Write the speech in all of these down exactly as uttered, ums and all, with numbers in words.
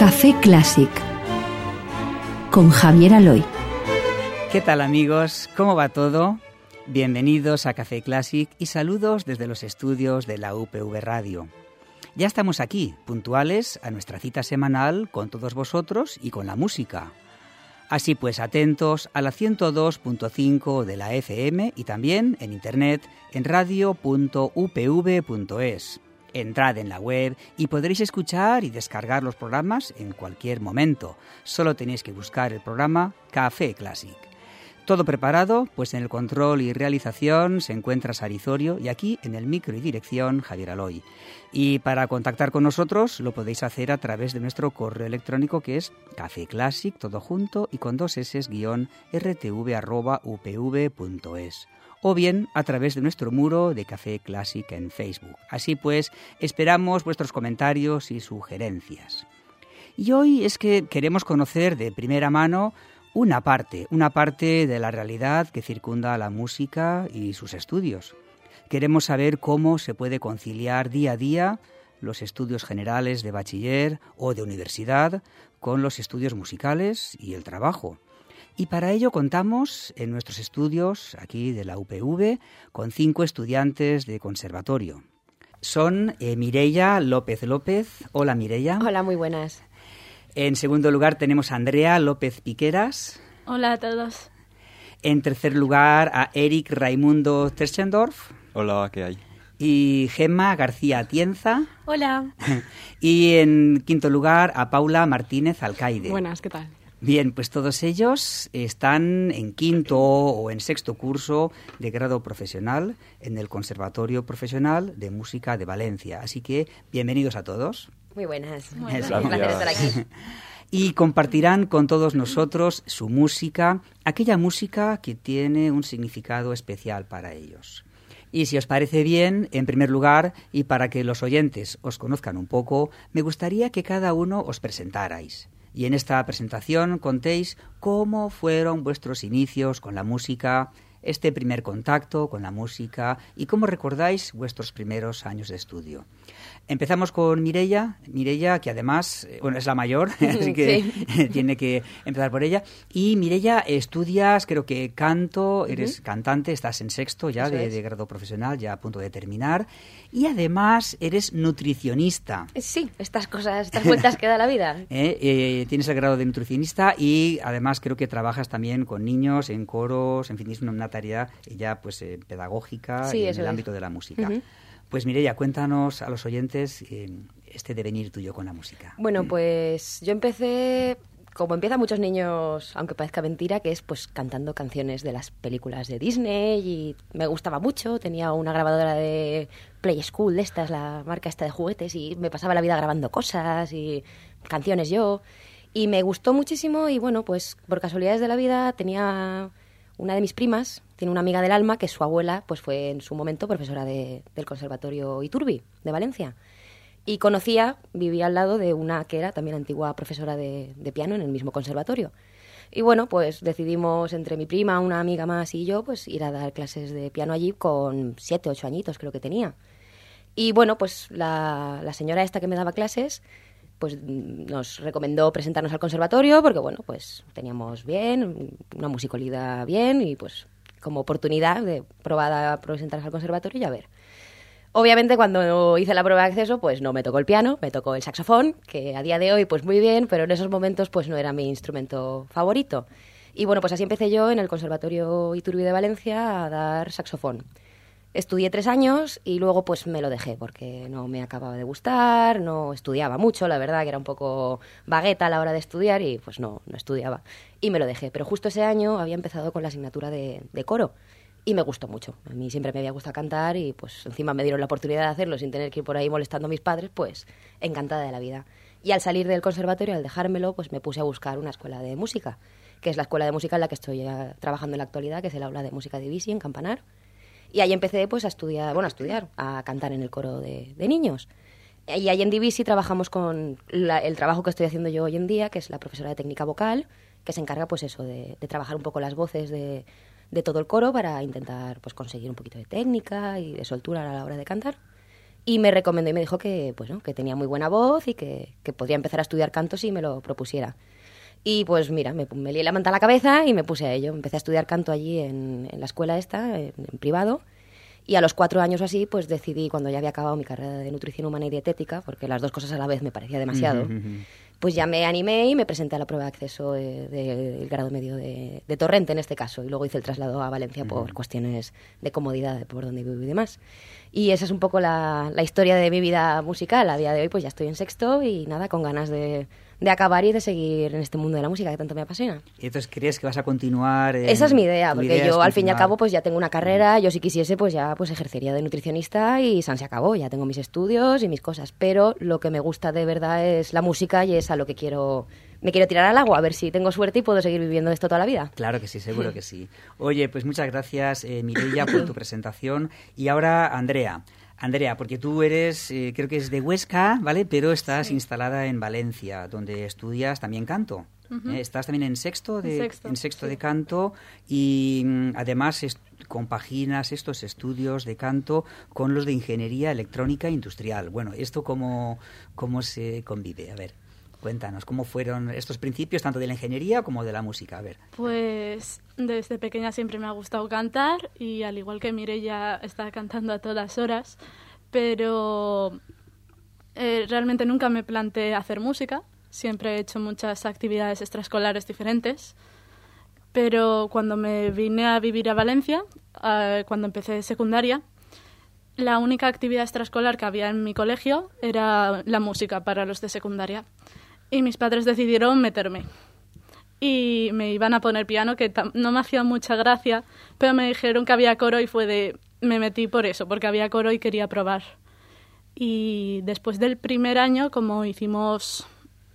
Café Clásic con Javier Aloy. ¿Qué tal, amigos? ¿Cómo va todo? Bienvenidos a Café Clásic y saludos desde los estudios de la U P V Radio. Ya estamos aquí, puntuales a nuestra cita semanal con todos vosotros y con la música. Así pues, atentos a la ciento dos punto cinco de la F M y también en internet en radio punto u p v punto es. Entrad en la web y podréis escuchar y descargar los programas en cualquier momento. Solo tenéis que buscar el programa Café Clásic. Todo preparado, pues en el control y realización se encuentra Sarizorio y aquí en el micro y dirección Javier Aloy. Y para contactar con nosotros lo podéis hacer a través de nuestro correo electrónico que es cafeclásic, todo junto y con dos s, guión rtv arroba upv punto es. O bien a través de nuestro muro de Café Clásic en Facebook. Así pues, esperamos vuestros comentarios y sugerencias. Y hoy es que queremos conocer de primera mano una parte, una parte de la realidad que circunda la música y sus estudios. Queremos saber cómo se puede conciliar día a día los estudios generales de bachiller o de universidad con los estudios musicales y el trabajo. Y para ello contamos en nuestros estudios, aquí de la U P V, con cinco estudiantes de conservatorio. Son eh, Mireia López López. Hola, Mireia. Hola, muy buenas. En segundo lugar tenemos a Andrea López Piqueras. Hola a todos. En tercer lugar a Eric Raimundo Terschendorf. Hola, ¿qué hay? Y Gemma García Atienza. Hola. Y en quinto lugar a Paula Martínez Alcaide. Buenas, ¿qué tal? Bien, pues todos ellos están en quinto o en sexto curso de grado profesional en el Conservatorio Profesional de Música de Valencia. Así que bienvenidos a todos. Muy buenas. Muy Es buenas. un placer estar aquí. Y compartirán con todos nosotros su música, aquella música que tiene un significado especial para ellos. Y si os parece bien, en primer lugar, y para que los oyentes os conozcan un poco, me gustaría que cada uno os presentarais. Y en esta presentación contéis cómo fueron vuestros inicios con la música, este primer contacto con la música y cómo recordáis vuestros primeros años de estudio. Empezamos con Mireia, Mireia que además, bueno, es la mayor, así que sí. Tiene que empezar por ella. Y Mireia, estudias, creo que canto, eres uh-huh. cantante, estás en sexto ya de, de grado profesional, ya a punto de terminar. Y además eres nutricionista. Sí, estas cosas, estas vueltas que da la vida. ¿Eh? Eh, tienes el grado de nutricionista y además creo que trabajas también con niños en coros, en fin, es una tarea ya pues eh, pedagógica sí, en el es. ámbito de la música. Uh-huh. Pues Mireia, cuéntanos a los oyentes eh, este devenir tuyo con la música. Bueno, pues yo empecé, como empiezan muchos niños, aunque parezca mentira, que es pues cantando canciones de las películas de Disney y me gustaba mucho. Tenía una grabadora de Play School, de estas, la marca esta de juguetes, y me pasaba la vida grabando cosas y canciones yo. Y me gustó muchísimo y bueno, pues por casualidades de la vida tenía una de mis primas, tiene una amiga del alma que su abuela pues fue en su momento profesora de, del Conservatorio Iturbi de Valencia. Y conocía, vivía al lado de una que era también antigua profesora de, de piano en el mismo conservatorio. Y bueno, pues decidimos entre mi prima, una amiga más y yo, pues ir a dar clases de piano allí con siete, ocho añitos creo que tenía. Y bueno, pues la, la señora esta que me daba clases pues nos recomendó presentarnos al conservatorio porque, bueno, pues teníamos bien, una musicalidad bien y pues como oportunidad de probar a presentarnos al conservatorio y a ver. Obviamente cuando hice la prueba de acceso pues no me tocó el piano, me tocó el saxofón, que a día de hoy pues muy bien, pero en esos momentos pues no era mi instrumento favorito. Y bueno, pues así empecé yo en el Conservatorio Iturbi de Valencia a dar saxofón. Estudié tres años y luego pues me lo dejé porque no me acababa de gustar, no estudiaba mucho, la verdad que era un poco vagueta a la hora de estudiar y pues no, no estudiaba. Y me lo dejé, pero justo ese año había empezado con la asignatura de, de coro y me gustó mucho. A mí siempre me había gustado cantar y pues encima me dieron la oportunidad de hacerlo sin tener que ir por ahí molestando a mis padres, pues encantada de la vida. Y al salir del conservatorio, al dejármelo, pues me puse a buscar una escuela de música, que es la escuela de música en la que estoy trabajando en la actualidad, que es el aula de música de Ivisi en Campanar. Y ahí empecé pues a estudiar, bueno, a estudiar, a cantar en el coro de, de niños. Y ahí en Divisi trabajamos con la, el trabajo que estoy haciendo yo hoy en día, que es la profesora de técnica vocal, que se encarga pues eso de, de trabajar un poco las voces de, de todo el coro para intentar pues conseguir un poquito de técnica y de soltura a la hora de cantar. y me recomendó y me dijo que, pues, ¿no? que tenía muy buena voz y que, que podría empezar a estudiar canto si me lo propusiera. Y pues mira, me, me lié la manta a la cabeza y me puse a ello. Empecé a estudiar canto allí en, en la escuela esta, en, en privado. Y a los cuatro años o así, pues decidí, cuando ya había acabado mi carrera de nutrición humana y dietética, porque las dos cosas a la vez me parecía demasiado, uh-huh. pues ya me animé y me presenté a la prueba de acceso del de, de grado medio de, de Torrente, en este caso. Y luego hice el traslado a Valencia uh-huh. por cuestiones de comodidad, de por dónde vivo y demás. Y esa es un poco la, la historia de mi vida musical. A día de hoy pues ya estoy en sexto y nada, con ganas de... de acabar y de seguir en este mundo de la música que tanto me apasiona. ¿Y entonces crees que vas a continuar? En... Esa es mi idea, porque idea yo al continuar... fin y al cabo pues ya tengo una carrera, yo si quisiese pues ya pues ejercería de nutricionista y san se acabó, ya tengo mis estudios y mis cosas, pero lo que me gusta de verdad es la música y es a lo que quiero, me quiero tirar al agua, a ver si tengo suerte y puedo seguir viviendo esto toda la vida. Claro que sí, seguro que sí. Oye, pues muchas gracias eh, Mireia por tu presentación y ahora Andrea. Andrea, porque tú eres, eh, creo que es de Huesca, ¿vale? Pero estás sí. instalada en Valencia, donde estudias también canto. Uh-huh. ¿Eh? Estás también en sexto de, en sexto, en sexto sí. de canto y mm, además est- compaginas estos estudios de canto con los de ingeniería electrónica e industrial. Bueno, ¿esto cómo, cómo se convive? A ver, cuéntanos, ¿cómo fueron estos principios tanto de la ingeniería como de la música? A ver. Pues desde pequeña siempre me ha gustado cantar y al igual que Mireia está cantando a todas horas, pero eh, realmente nunca me planteé hacer música. Siempre he hecho muchas actividades extraescolares diferentes, pero cuando me vine a vivir a Valencia, eh, cuando empecé secundaria, la única actividad extraescolar que había en mi colegio era la música para los de secundaria. Y mis padres decidieron meterme. Y me iban a poner piano, que tam- no me hacía mucha gracia, pero me dijeron que había coro y fue de... Me metí por eso, porque había coro y quería probar. Y después del primer año, como hicimos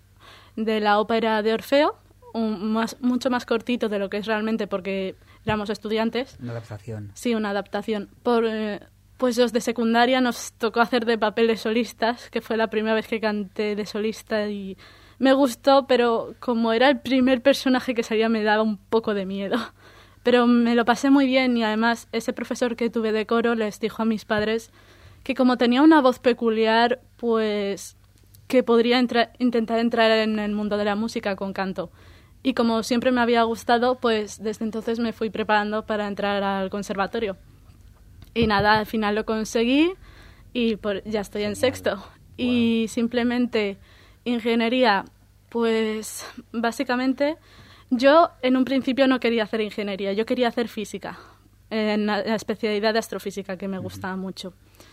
de la ópera de Orfeo, un más, mucho más cortito de lo que es realmente porque éramos estudiantes. Una adaptación. Sí, una adaptación. Por, eh, pues los de secundaria nos tocó hacer de papel de solistas, que fue la primera vez que canté de solista y me gustó, pero como era el primer personaje que salía me daba un poco de miedo. Pero me lo pasé muy bien y además ese profesor que tuve de coro les dijo a mis padres que como tenía una voz peculiar, pues que podría entra- intentar entrar en el mundo de la música con canto. Y como siempre me había gustado, pues desde entonces me fui preparando para entrar al conservatorio. Y nada, al final lo conseguí y por, ya estoy en sexto. Wow. Y simplemente ingeniería, pues básicamente yo en un principio no quería hacer ingeniería, yo quería hacer física, en la especialidad de astrofísica que me gustaba uh-huh. mucho.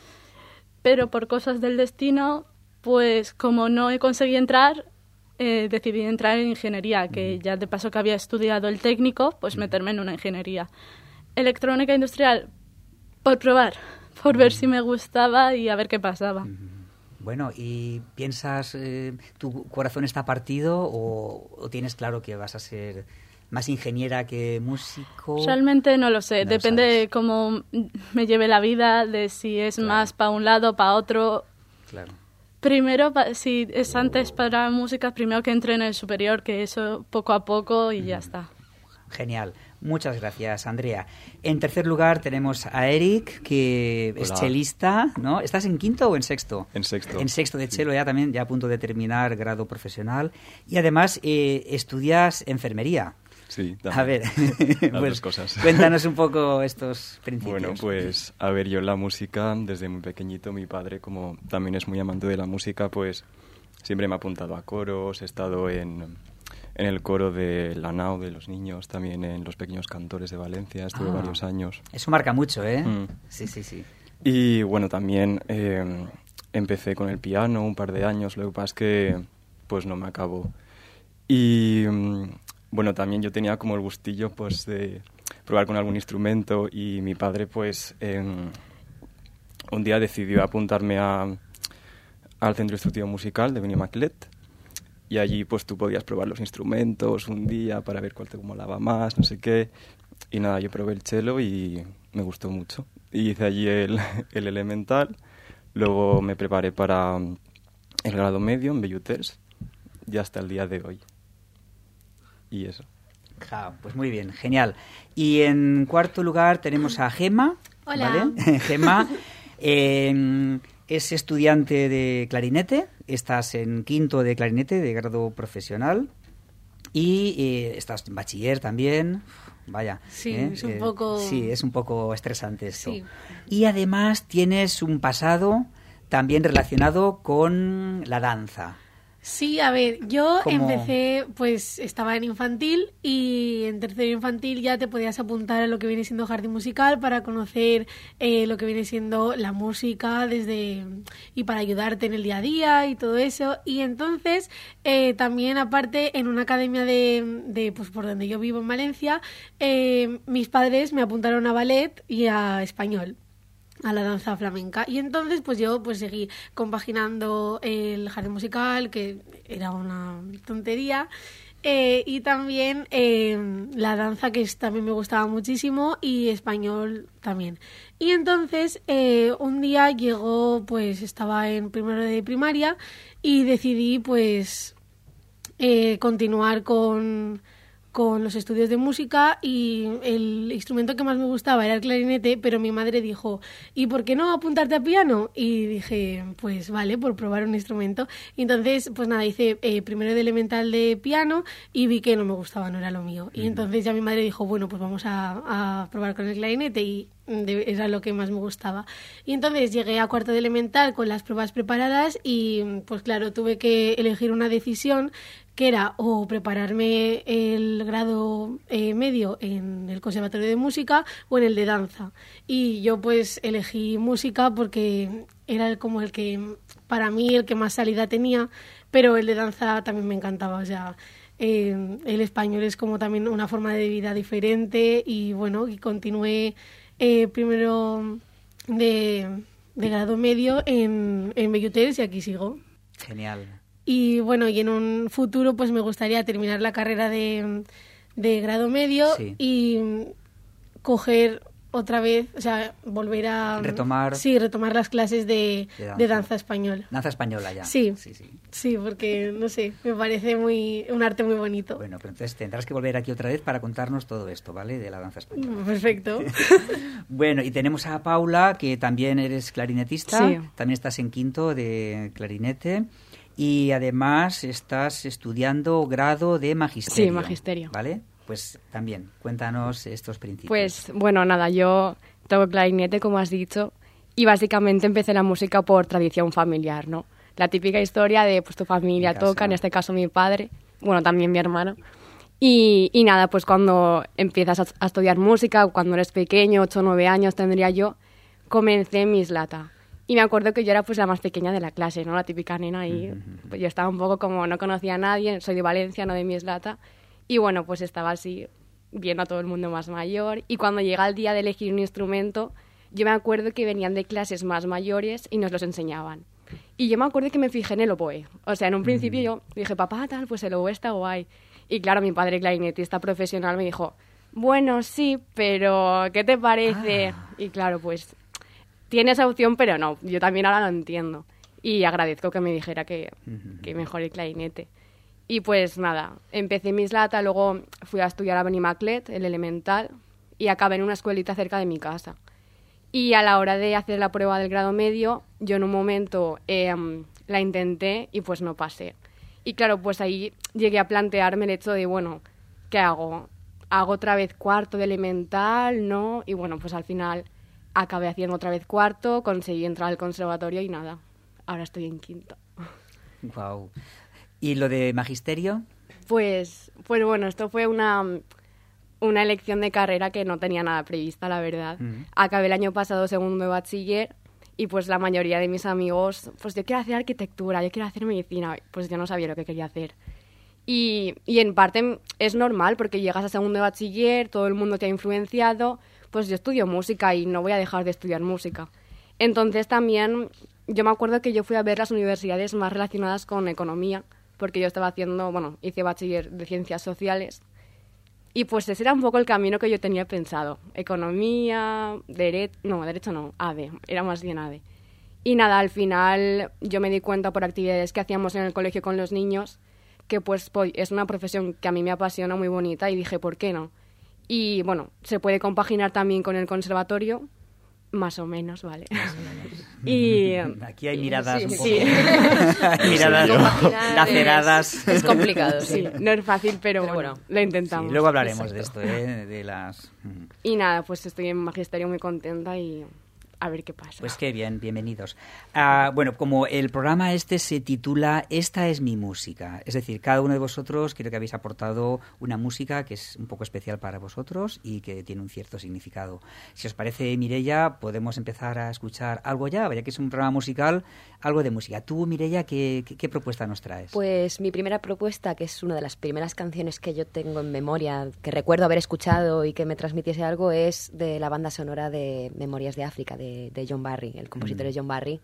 Pero por cosas del destino, pues como no he conseguido entrar, eh, decidí entrar en ingeniería, que ya de paso que había estudiado el técnico, pues meterme en una ingeniería. Electrónica industrial, por probar, por ver si me gustaba y a ver qué pasaba. Bueno, ¿y piensas, eh, tu corazón está partido o, o tienes claro que vas a ser más ingeniera que músico? Realmente no lo sé, no depende de cómo me lleve la vida, de si es claro. más para un lado, para otro. Claro. Primero, si es antes para música, primero que entre en el superior, que eso poco a poco y mm. ya está. Genial. Muchas gracias, Andrea. En tercer lugar tenemos a Eric, que Hola. es chelista, ¿no? ¿Estás en quinto o en sexto? En sexto. En sexto de sí. chelo, ya también, ya a punto de terminar grado profesional. Y además eh, estudias enfermería. Sí, también. A ver, Las pues, dos cosas. Cuéntanos un poco estos principios. Bueno, pues, a ver, yo en la música, desde muy pequeñito, mi padre, como también es muy amante de la música, pues siempre me ha apuntado a coros, he estado en... en el coro de la Nao de los niños, también en los Pequeños Cantores de Valencia, estuve ah, varios años. Eso marca mucho, ¿eh? Mm. Sí, sí, sí. Y bueno, también eh, empecé con el piano un par de años, lo que pasa es que pues no me acabó. Y bueno, también yo tenía como el gustillo pues de probar con algún instrumento y mi padre pues eh, un día decidió apuntarme a, al Centro Instructivo Musical de Benimaclet. Y allí pues tú podías probar los instrumentos un día para ver cuál te molaba más, no sé qué. Y nada, yo probé el cello y me gustó mucho. Y hice allí el, el elemental. Luego me preparé para el grado medio en Belluters y hasta el día de hoy. Y eso. Ja, pues muy bien, genial. Y en cuarto lugar tenemos a Gemma. Hola. ¿Vale? Gemma, eh, es estudiante de clarinete, estás en quinto de clarinete de grado profesional y eh, estás en bachiller también. Vaya. Sí, ¿eh? es un eh, poco... Sí, es un poco estresante esto. Sí. Y además tienes un pasado también relacionado con la danza. Sí, a ver, yo ¿Cómo? empecé, pues estaba en infantil y en tercero infantil ya te podías apuntar a lo que viene siendo jardín musical para conocer eh, lo que viene siendo la música desde y para ayudarte en el día a día y todo eso. Y entonces eh, también aparte en una academia de, de pues por donde yo vivo en Valencia, eh, mis padres me apuntaron a ballet y a español, a la danza flamenca. Y entonces pues yo pues seguí compaginando el jardín musical, que era una tontería, eh, y también eh, la danza, que es, también me gustaba muchísimo, y español también. Y entonces eh, un día llegó, pues estaba en primero de primaria y decidí pues eh, continuar con... con los estudios de música, y el instrumento que más me gustaba era el clarinete, pero mi madre dijo, ¿y por qué no apuntarte a piano? Y dije, pues vale, por probar un instrumento. Y entonces, pues nada, hice eh, primero de elemental de piano y vi que no me gustaba, no era lo mío. Y entonces ya mi madre dijo, bueno, pues vamos a, a probar con el clarinete, y de, era lo que más me gustaba. Y entonces llegué a cuarto de elemental con las pruebas preparadas y pues claro, tuve que elegir una decisión, que era o prepararme el grado eh, medio en el Conservatorio de Música o en el de danza. Y yo pues elegí música porque era el, como el que, para mí, el que más salida tenía, pero el de danza también me encantaba. O sea, eh, el español es como también una forma de vida diferente, y bueno, y continué eh, primero de, de grado medio en, en Belluters y aquí sigo. Genial. Y bueno, y en un futuro pues me gustaría terminar la carrera de, de grado medio, sí, y coger otra vez, o sea, volver a... Retomar... Sí, retomar las clases de, de, danza. de danza española. Danza española ya. Sí, sí, sí, sí, porque, no sé, me parece muy un arte muy bonito. Bueno, pero entonces tendrás que volver aquí otra vez para contarnos todo esto, ¿vale? De la danza española. Perfecto. Bueno, y tenemos a Paula, que también eres clarinetista. Sí. También estás en quinto de clarinete. Y además estás estudiando grado de magisterio. Sí, magisterio. ¿Vale? Pues también, cuéntanos estos principios. Pues, bueno, nada, yo toco clarinete, como has dicho, y básicamente empecé la música por tradición familiar, ¿no? La típica historia de, pues, tu familia en toca, en este caso mi padre, bueno, también mi hermano. Y, y nada, pues cuando empiezas a, a estudiar música, cuando eres pequeño, ocho o nueve años tendría yo, comencé en Mislata. Y me acuerdo que yo era pues la más pequeña de la clase, ¿no? La típica nena, y pues, yo estaba un poco como no conocía a nadie, soy de Valencia, no de Mislata, y bueno, pues estaba así viendo a todo el mundo más mayor, y cuando llega el día de elegir un instrumento, yo me acuerdo que venían de clases más mayores y nos los enseñaban. Y yo me acuerdo que me fijé en el oboe. O sea, en un principio yo dije, papá, tal, pues el oboe está guay. Y claro, mi padre clarinetista profesional me dijo, bueno, sí, pero ¿qué te parece? Ah. Y claro, pues... tiene esa opción, pero no, yo también ahora lo entiendo. Y agradezco que me dijera que, uh-huh. que mejor el clarinete. Y pues nada, empecé en Mislata, luego fui a estudiar a Benimaclet, el elemental, y acabé en una escuelita cerca de mi casa. Y a la hora de hacer la prueba del grado medio, yo en un momento eh, la intenté y pues no pasé. Y claro, pues ahí llegué a plantearme el hecho de, bueno, ¿qué hago? ¿Hago otra vez cuarto de elemental? ¿No? Y bueno, pues al final... acabé haciendo otra vez cuarto, conseguí entrar al conservatorio y nada, ahora estoy en quinto. Wow. ¿Y lo de magisterio? Pues, pues bueno, esto fue una, una elección de carrera que no tenía nada prevista, la verdad. Uh-huh. Acabé el año pasado segundo de bachiller y pues la mayoría de mis amigos, pues yo quiero hacer arquitectura, yo quiero hacer medicina, pues yo no sabía lo que quería hacer. Y, y en parte es normal porque llegas a segundo de bachiller, todo el mundo te ha influenciado, pues yo estudio música y no voy a dejar de estudiar música. Entonces también yo me acuerdo que yo fui a ver las universidades más relacionadas con economía, porque yo estaba haciendo, bueno, hice bachiller de ciencias sociales, y pues ese era un poco el camino que yo tenía pensado. Economía, derecho, no, derecho no, A D E, era más bien A D E. Y nada, al final yo me di cuenta por actividades que hacíamos en el colegio con los niños, que pues es una profesión que a mí me apasiona, muy bonita, y dije, ¿por qué no? Y bueno, se puede compaginar también con el conservatorio, Más o menos, vale. Y aquí hay miradas sí, un poco... sí. Hay miradas sí, laceradas. Es, es complicado, sí. sí, no es fácil, pero, Pero bueno, bueno. lo intentamos. Sí, luego hablaremos Exacto. de esto, ¿eh? De las... Y nada, pues estoy en magisterio muy contenta y a ver qué pasa. Pues qué bien, bienvenidos. Ah, bueno, como el programa este se titula Esta es mi música, es decir, cada uno de vosotros creo que habéis aportado una música que es un poco especial para vosotros y que tiene un cierto significado. Si os parece, Mireia, podemos empezar a escuchar algo ya, ya que es un programa musical, algo de música. Tú, Mireia, ¿qué, qué, qué propuesta nos traes? Pues mi primera propuesta, que es una de las primeras canciones que yo tengo en memoria, que recuerdo haber escuchado y que me transmitiese algo, es de la banda sonora de Memorias de África, de de John Barry, el compositor mm. es John Barry.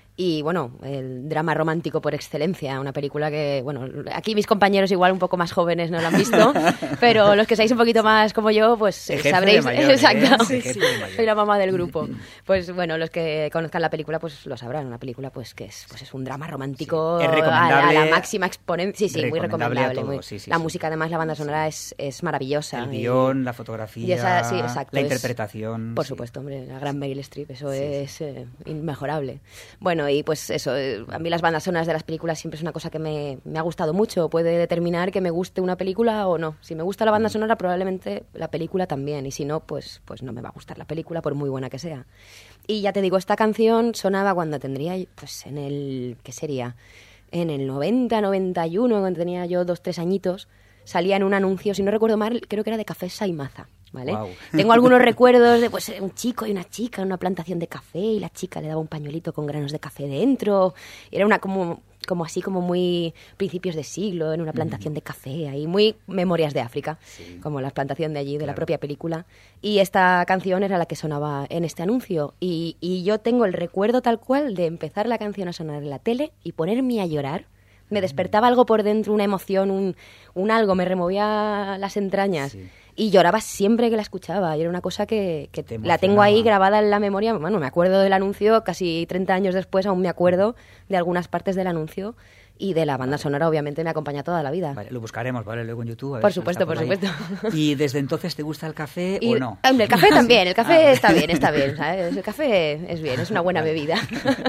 Y bueno, el drama romántico por excelencia, una película que, bueno, aquí mis compañeros igual un poco más jóvenes no la han visto, pero los que seáis un poquito más como yo, pues Ejerce sabréis, de mayor, exacto, ¿eh? Sí, sí. Soy la mamá del grupo. Pues bueno, los que conozcan la película pues lo sabrán, una película pues que es, pues es un drama romántico sí. Es a, a la máxima exponencia, sí, sí, muy recomendable. Todo, Muy, sí, sí, la sí. música además, la banda sonora es, es maravillosa. El guión, y, la fotografía, y esa, sí, exacto, la es, interpretación. Por sí. supuesto, hombre, la gran Meryl Streep, eso sí, es sí. Eh, inmejorable. Bueno, y pues eso, a mí las bandas sonoras de las películas siempre es una cosa que me, me ha gustado mucho. Puede determinar que me guste una película o no. Si me gusta la banda sonora, probablemente la película también. Y si no, pues, pues no me va a gustar la película, por muy buena que sea. Y ya te digo, esta canción sonaba cuando tendría, pues en el, ¿qué sería? En el noventa, noventa y uno, cuando tenía yo dos, tres añitos, salía en un anuncio, si no recuerdo mal, creo que era de Café Saimaza. ¿Vale? Wow. Tengo algunos recuerdos de pues un chico y una chica en una plantación de café y la chica le daba un pañuelito con granos de café dentro. Era una como, como así como muy principios de siglo en una plantación mm. de café, ahí muy Memorias de África, sí. como la plantación de allí, de claro. la propia película. Y esta canción era la que sonaba en este anuncio. Y, y yo tengo el recuerdo tal cual de empezar la canción a sonar en la tele y ponerme a llorar. Me despertaba algo por dentro, una emoción, un, un algo, me removía las entrañas. Sí. Y lloraba siempre que la escuchaba. Y era una cosa que, que la tengo ahí grabada en la memoria. Bueno, me acuerdo del anuncio, casi treinta años después aún me acuerdo de algunas partes del anuncio. Y de la banda vale. sonora, obviamente, me acompaña toda la vida. Vale, lo buscaremos, ¿vale? Luego en YouTube. A ver por si supuesto, por, por supuesto. ¿Y desde entonces te gusta el café y, o no? Hombre, el café también. El café ah. está bien, está bien, ¿sabes? El café es bien, es una buena vale. bebida.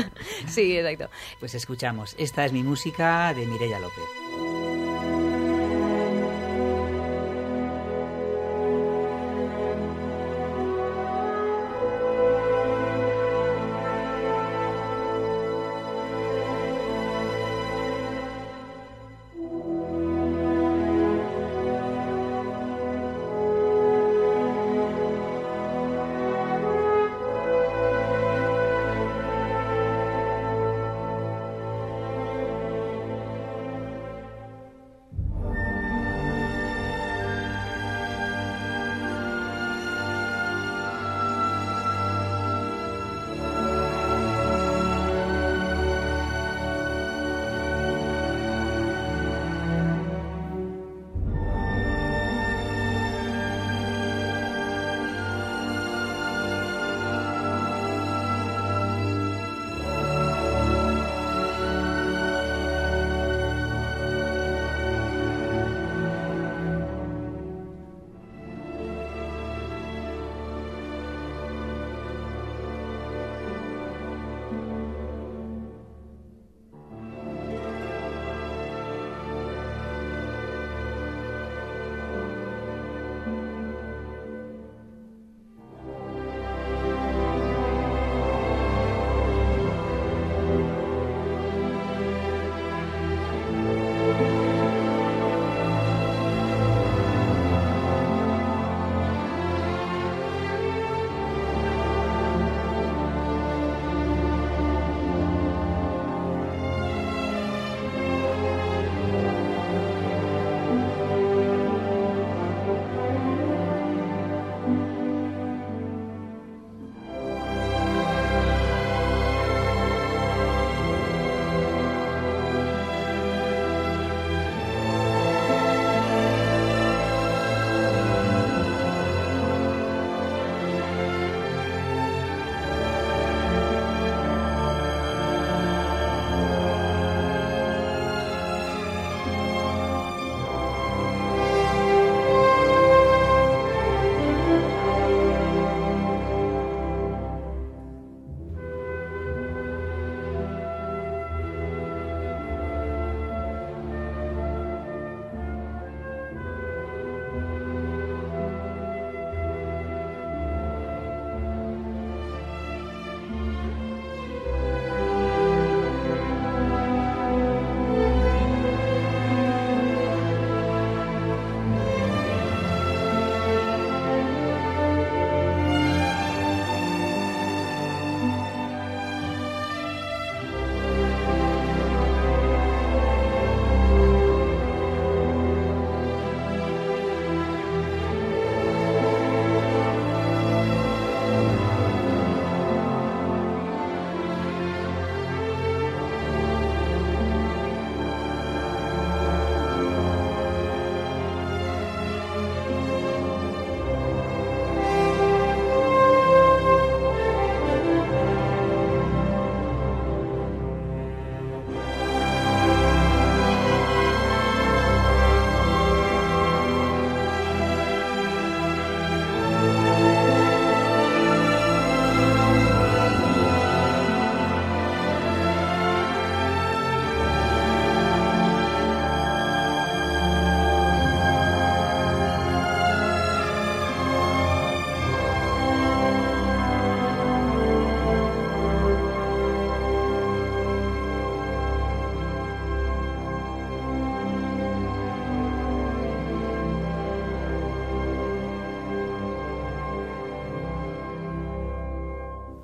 Sí, exacto. Pues escuchamos. Esta es mi música de Mireia López.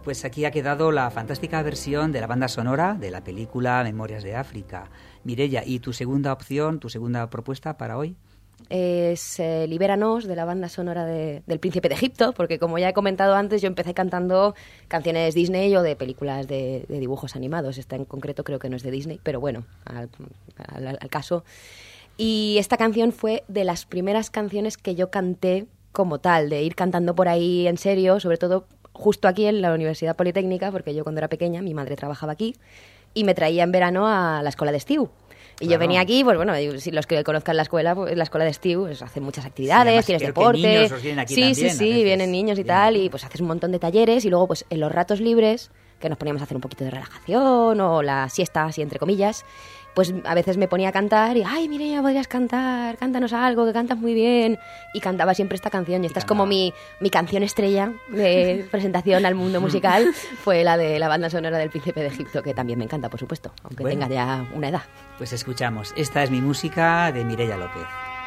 pues aquí ha quedado la fantástica versión de la banda sonora de la película Memorias de África. Mireia, ¿y tu segunda opción, tu segunda propuesta para hoy? Es eh, Libéranos, de la banda sonora de, del Príncipe de Egipto, porque como ya he comentado antes, yo empecé cantando canciones Disney o de películas de, de dibujos animados. Esta en concreto creo que no es de Disney, pero bueno, al, al, al caso. Y esta canción fue de las primeras canciones que yo canté como tal, de ir cantando por ahí en serio, sobre todo justo aquí en la Universidad Politécnica, porque yo cuando era pequeña, mi madre trabajaba aquí, y me traía en verano a la escuela de Estiu. Y claro. Yo venía aquí, pues bueno, si los que conozcan la escuela, pues la escuela de Estiu, pues hacen muchas actividades, sí, tienes deporte. Que niños os vienen aquí sí, también, sí, sí, vienen niños y Bien. tal, y pues haces un montón de talleres, y luego pues en los ratos libres, que nos poníamos a hacer un poquito de relajación, o la siesta, así entre comillas, pues a veces me ponía a cantar y, ay, Mireia, podrías cantar, cántanos algo, que cantas muy bien. Y cantaba siempre esta canción, y esta y es como mi, mi canción estrella de presentación al mundo musical, fue la de la banda sonora del Príncipe de Egipto, que también me encanta, por supuesto, aunque bueno, tenga ya una edad. Pues escuchamos, esta es mi música de Mireia López.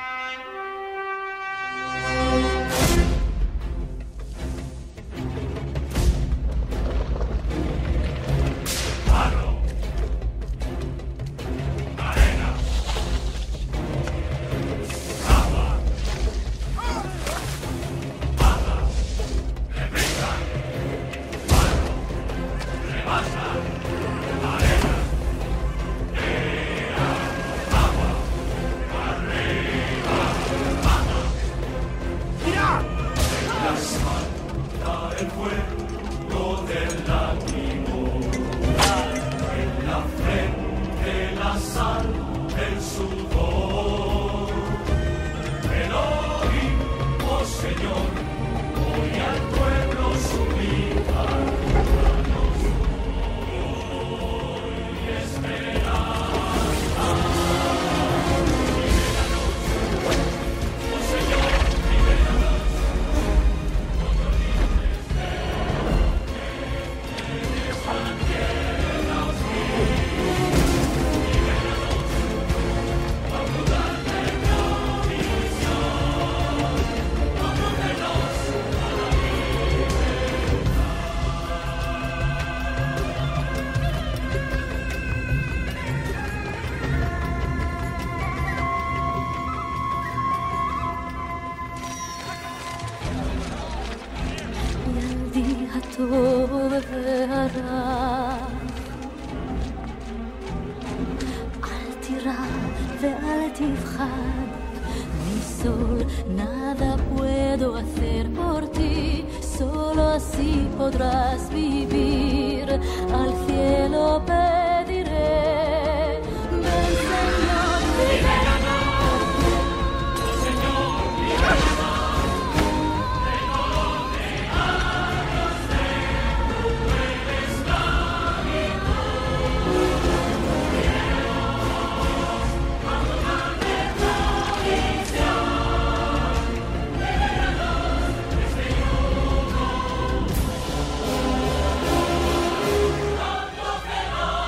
Nada puedo hacer por ti, solo así podrás vivir. Al cielo pediré, ven Señor, libéranos, Señor, libéranos, de dolor, de años de cruel esclavitud. Libéranos, cuando mande provisión. Libéranos,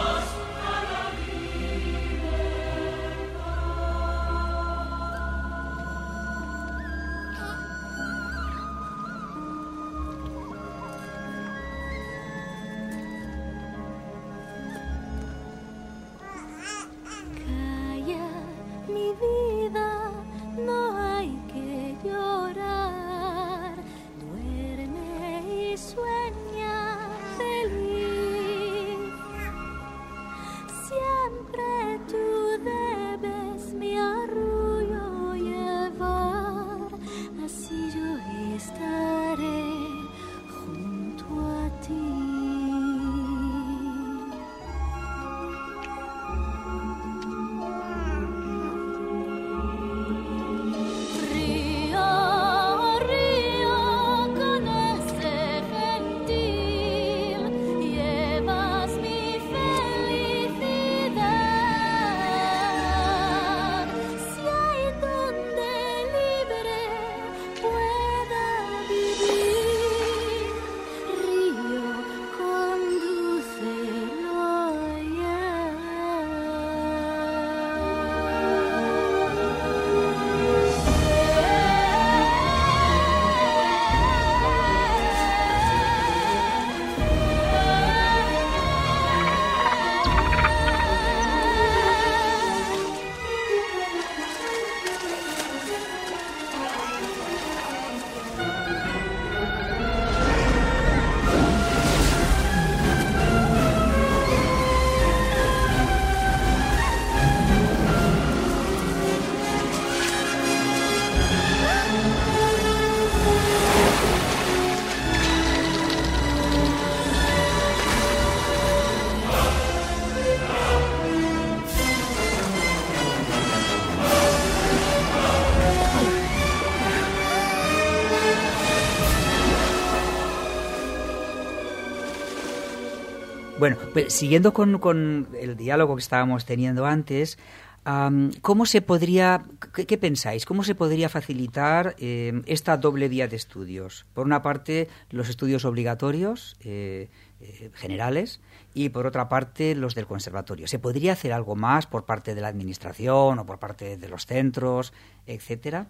Bueno, pues siguiendo con, con el diálogo que estábamos teniendo antes, um, ¿cómo se podría, qué, qué pensáis, cómo se podría facilitar eh, esta doble vía de estudios? Por una parte, los estudios obligatorios, eh, eh, generales, y por otra parte, los del conservatorio. ¿Se podría hacer algo más por parte de la administración o por parte de los centros, etcétera?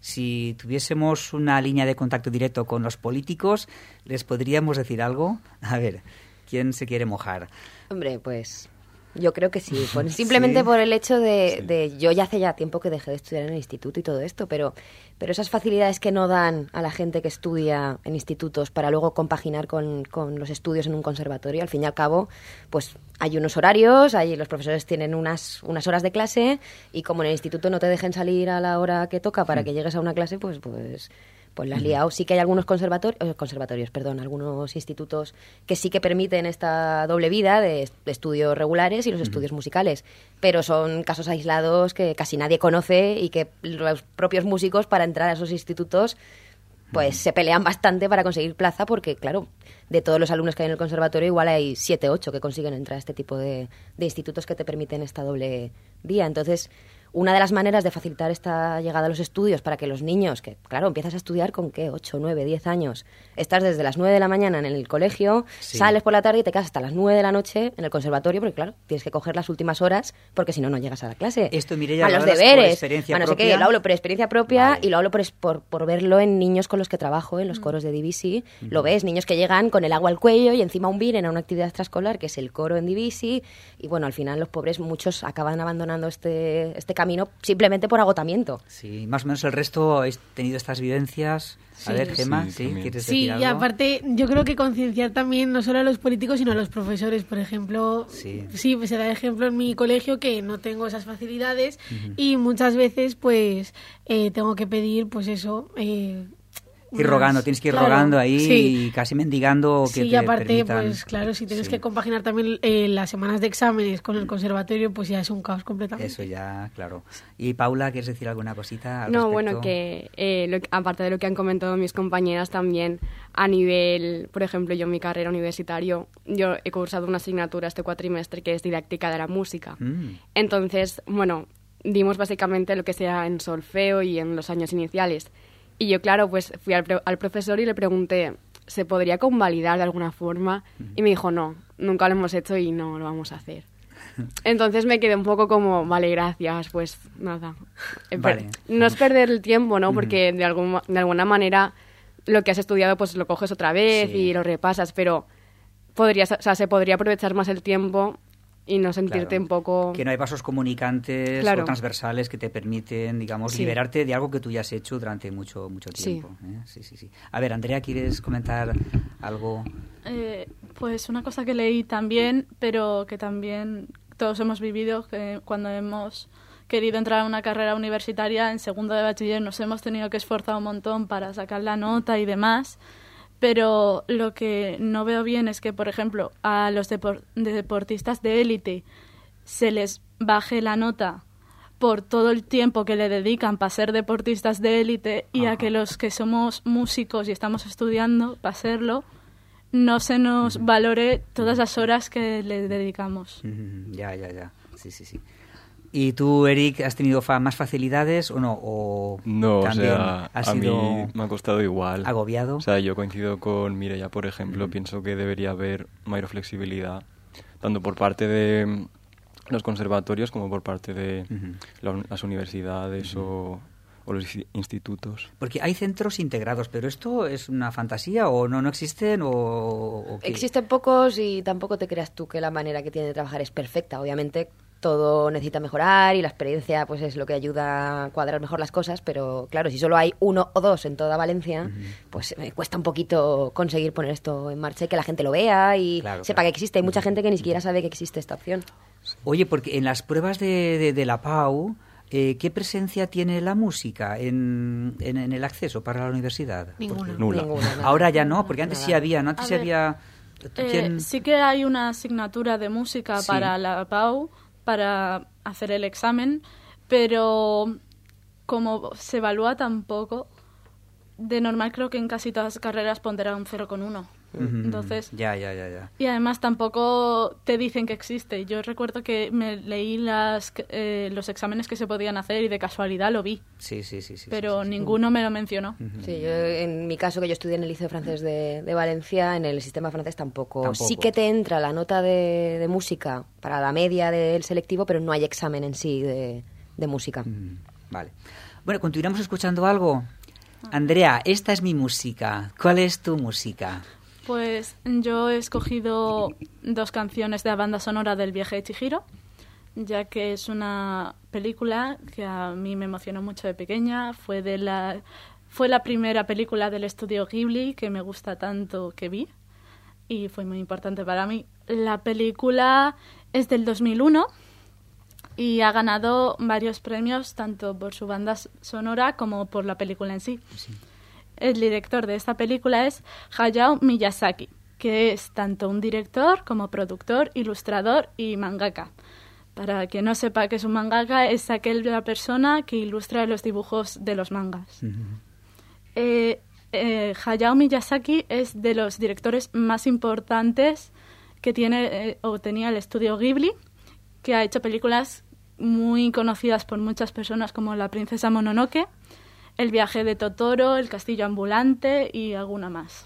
Si tuviésemos una línea de contacto directo con los políticos, ¿les podríamos decir algo? A ver, ¿quién se quiere mojar? Hombre, pues yo creo que sí. Pues simplemente sí. por el hecho de, sí. de... Yo ya hace ya tiempo que dejé de estudiar en el instituto y todo esto, pero, pero esas facilidades que no dan a la gente que estudia en institutos para luego compaginar con, con los estudios en un conservatorio, al fin y al cabo, pues hay unos horarios, hay, los profesores tienen unas, unas horas de clase y como en el instituto no te dejen salir a la hora que toca para que llegues a una clase, pues... pues Pues la has liado. Sí que hay algunos conservatorios, eh, conservatorios, perdón, algunos institutos que sí que permiten esta doble vida de, de estudios regulares y los uh-huh. estudios musicales, pero son casos aislados que casi nadie conoce y que los propios músicos para entrar a esos institutos pues uh-huh. se pelean bastante para conseguir plaza porque, claro, de todos los alumnos que hay en el conservatorio igual hay siete, ocho que consiguen entrar a este tipo de, de institutos que te permiten esta doble vía. Entonces... Una de las maneras de facilitar esta llegada a los estudios para que los niños, que claro, empiezas a estudiar con ¿qué? ocho, nueve, diez años, estás desde las nueve de la mañana en el colegio, sí. sales por la tarde y te quedas hasta las nueve de la noche en el conservatorio, porque claro, tienes que coger las últimas horas porque si no, no llegas a la clase. Esto, Mireia, a los deberes, por experiencia a no propia. sé qué, lo hablo por experiencia propia Vale. y lo hablo por, por, por verlo en niños con los que trabajo, en los coros de D B C. Mm. Lo ves, niños que llegan con el agua al cuello y encima un vienen a una actividad extraescolar que es el coro en D B C y bueno, al final los pobres muchos acaban abandonando este, este camino simplemente por agotamiento. Sí, más o menos el resto habéis tenido estas vivencias. A Sí. ver, Gemma, Sí, ¿sí? también. ¿Quieres Sí, decir y algo? aparte yo creo que concienciar también no solo a los políticos sino a los profesores, por ejemplo. Sí. Sí, pues se da ejemplo en mi colegio que no tengo esas facilidades Uh-huh. y muchas veces pues eh, tengo que pedir pues eso... Eh, Ir unas- rogando, tienes que ir claro, rogando ahí sí. y casi mendigando que Sí, y te aparte, permitan... pues claro, si tienes Sí. que compaginar también eh, las semanas de exámenes con el conservatorio, pues ya es un caos completamente. Eso ya, claro. Y Paula, ¿quieres decir alguna cosita al No, respecto? bueno, que eh, lo que- aparte de lo que han comentado mis compañeras también, a nivel, por ejemplo, yo en mi carrera universitaria, yo he cursado una asignatura este cuatrimestre que es didáctica de la música. Mm. Entonces, bueno, dimos básicamente lo que sea en solfeo y en los años iniciales. Y yo, claro, pues fui al, pre- al profesor y le pregunté, ¿se podría convalidar de alguna forma? Y me dijo, no, nunca lo hemos hecho y no lo vamos a hacer. Entonces me quedé un poco como, vale, gracias, pues nada. Eh, Vale. per- No es perder el tiempo, ¿no? Porque de, algún, de alguna manera lo que has estudiado pues lo coges otra vez Sí. y lo repasas, pero podrías, o sea, se podría aprovechar más el tiempo y no sentirte Claro. un poco... Que no hay vasos comunicantes Claro. o transversales que te permiten, digamos, Sí. liberarte de algo que tú ya has hecho durante mucho mucho Sí. tiempo. ¿eh? Sí, sí, sí. A ver, Andrea, ¿quieres comentar algo? Eh, pues una cosa que leí también, pero que también todos hemos vivido, que cuando hemos querido entrar a una carrera universitaria en segundo de bachiller nos hemos tenido que esforzar un montón para sacar la nota y demás, pero lo que no veo bien es que, por ejemplo, a los depor- de deportistas de élite se les baje la nota por todo el tiempo que le dedican para ser deportistas de élite y Ajá. a que los que somos músicos y estamos estudiando para serlo no se nos Ujú. valore todas las horas que le dedicamos. Mm, Ya, ya, ya. Sí, sí, sí. ¿Y tú, Eric, has tenido fa- más facilidades o no? ¿O No, o también sea, has a sido mí me ha costado igual. agobiado? O sea, yo coincido con Mireia, por ejemplo, Ujú. pienso que debería haber mayor flexibilidad, tanto por parte de mm, los conservatorios como por parte de Ujú. la- las universidades o, o los i- institutos. Porque hay centros integrados, pero ¿esto es una fantasía o no, no existen o, o qué? Existen pocos y tampoco te creas tú que la manera que tiene de trabajar es perfecta. Obviamente todo necesita mejorar y la experiencia pues es lo que ayuda a cuadrar mejor las cosas, pero claro, si solo hay uno o dos en toda Valencia, pues me cuesta un poquito conseguir poner esto en marcha y que la gente lo vea y Claro, sepa claro. que existe. Hay mucha gente que ni siquiera sabe que existe esta opción. Oye, porque en las pruebas de, de, de la P A U, eh, ¿qué presencia tiene la música en, en, en el acceso para la universidad? Ninguna. Porque- Nula. Ninguna, nada. Ahora ya no, porque antes Nada. sí había, ¿no? Antes A sí ver, había... ¿tú Eh, quién? sí que hay una asignatura de música Sí. para la P A U, para hacer el examen, pero como se evalúa tan poco, de normal creo que en casi todas las carreras pondrá un cero coma uno. Entonces, ya, ya, ya, ya. Y además tampoco te dicen que existe. Yo recuerdo que me leí las, eh, los exámenes que se podían hacer y de casualidad lo vi. Sí, sí, sí. sí pero sí, sí. ninguno me lo mencionó. Sí, yo en mi caso, que yo estudié en el Liceo Francés de, de Valencia, en el sistema francés tampoco. Tampoco. Sí que te entra la nota de, de música para la media del selectivo, pero no hay examen en sí de, de música. Mm, vale. Bueno, continuamos escuchando algo. Andrea, esta es mi música. ¿Cuál es tu música? Pues yo he escogido dos canciones de la banda sonora del Viaje de Chihiro, ya que es una película que a mí me emocionó mucho de pequeña. Fue de la fue la primera película del estudio Ghibli que me gusta tanto que vi y fue muy importante para mí. La película es del dos mil uno y ha ganado varios premios tanto por su banda sonora como por la película en sí. Sí. El director de esta película es Hayao Miyazaki, que es tanto un director como productor, ilustrador y mangaka. Para quien no sepa qué es un mangaka, es aquella persona que ilustra los dibujos de los mangas. Uh-huh. eh, eh, Hayao Miyazaki es de los directores más importantes que tiene eh, o tenía el estudio Ghibli, que ha hecho películas muy conocidas por muchas personas como La princesa Mononoke, El viaje de Totoro, El castillo ambulante y alguna más.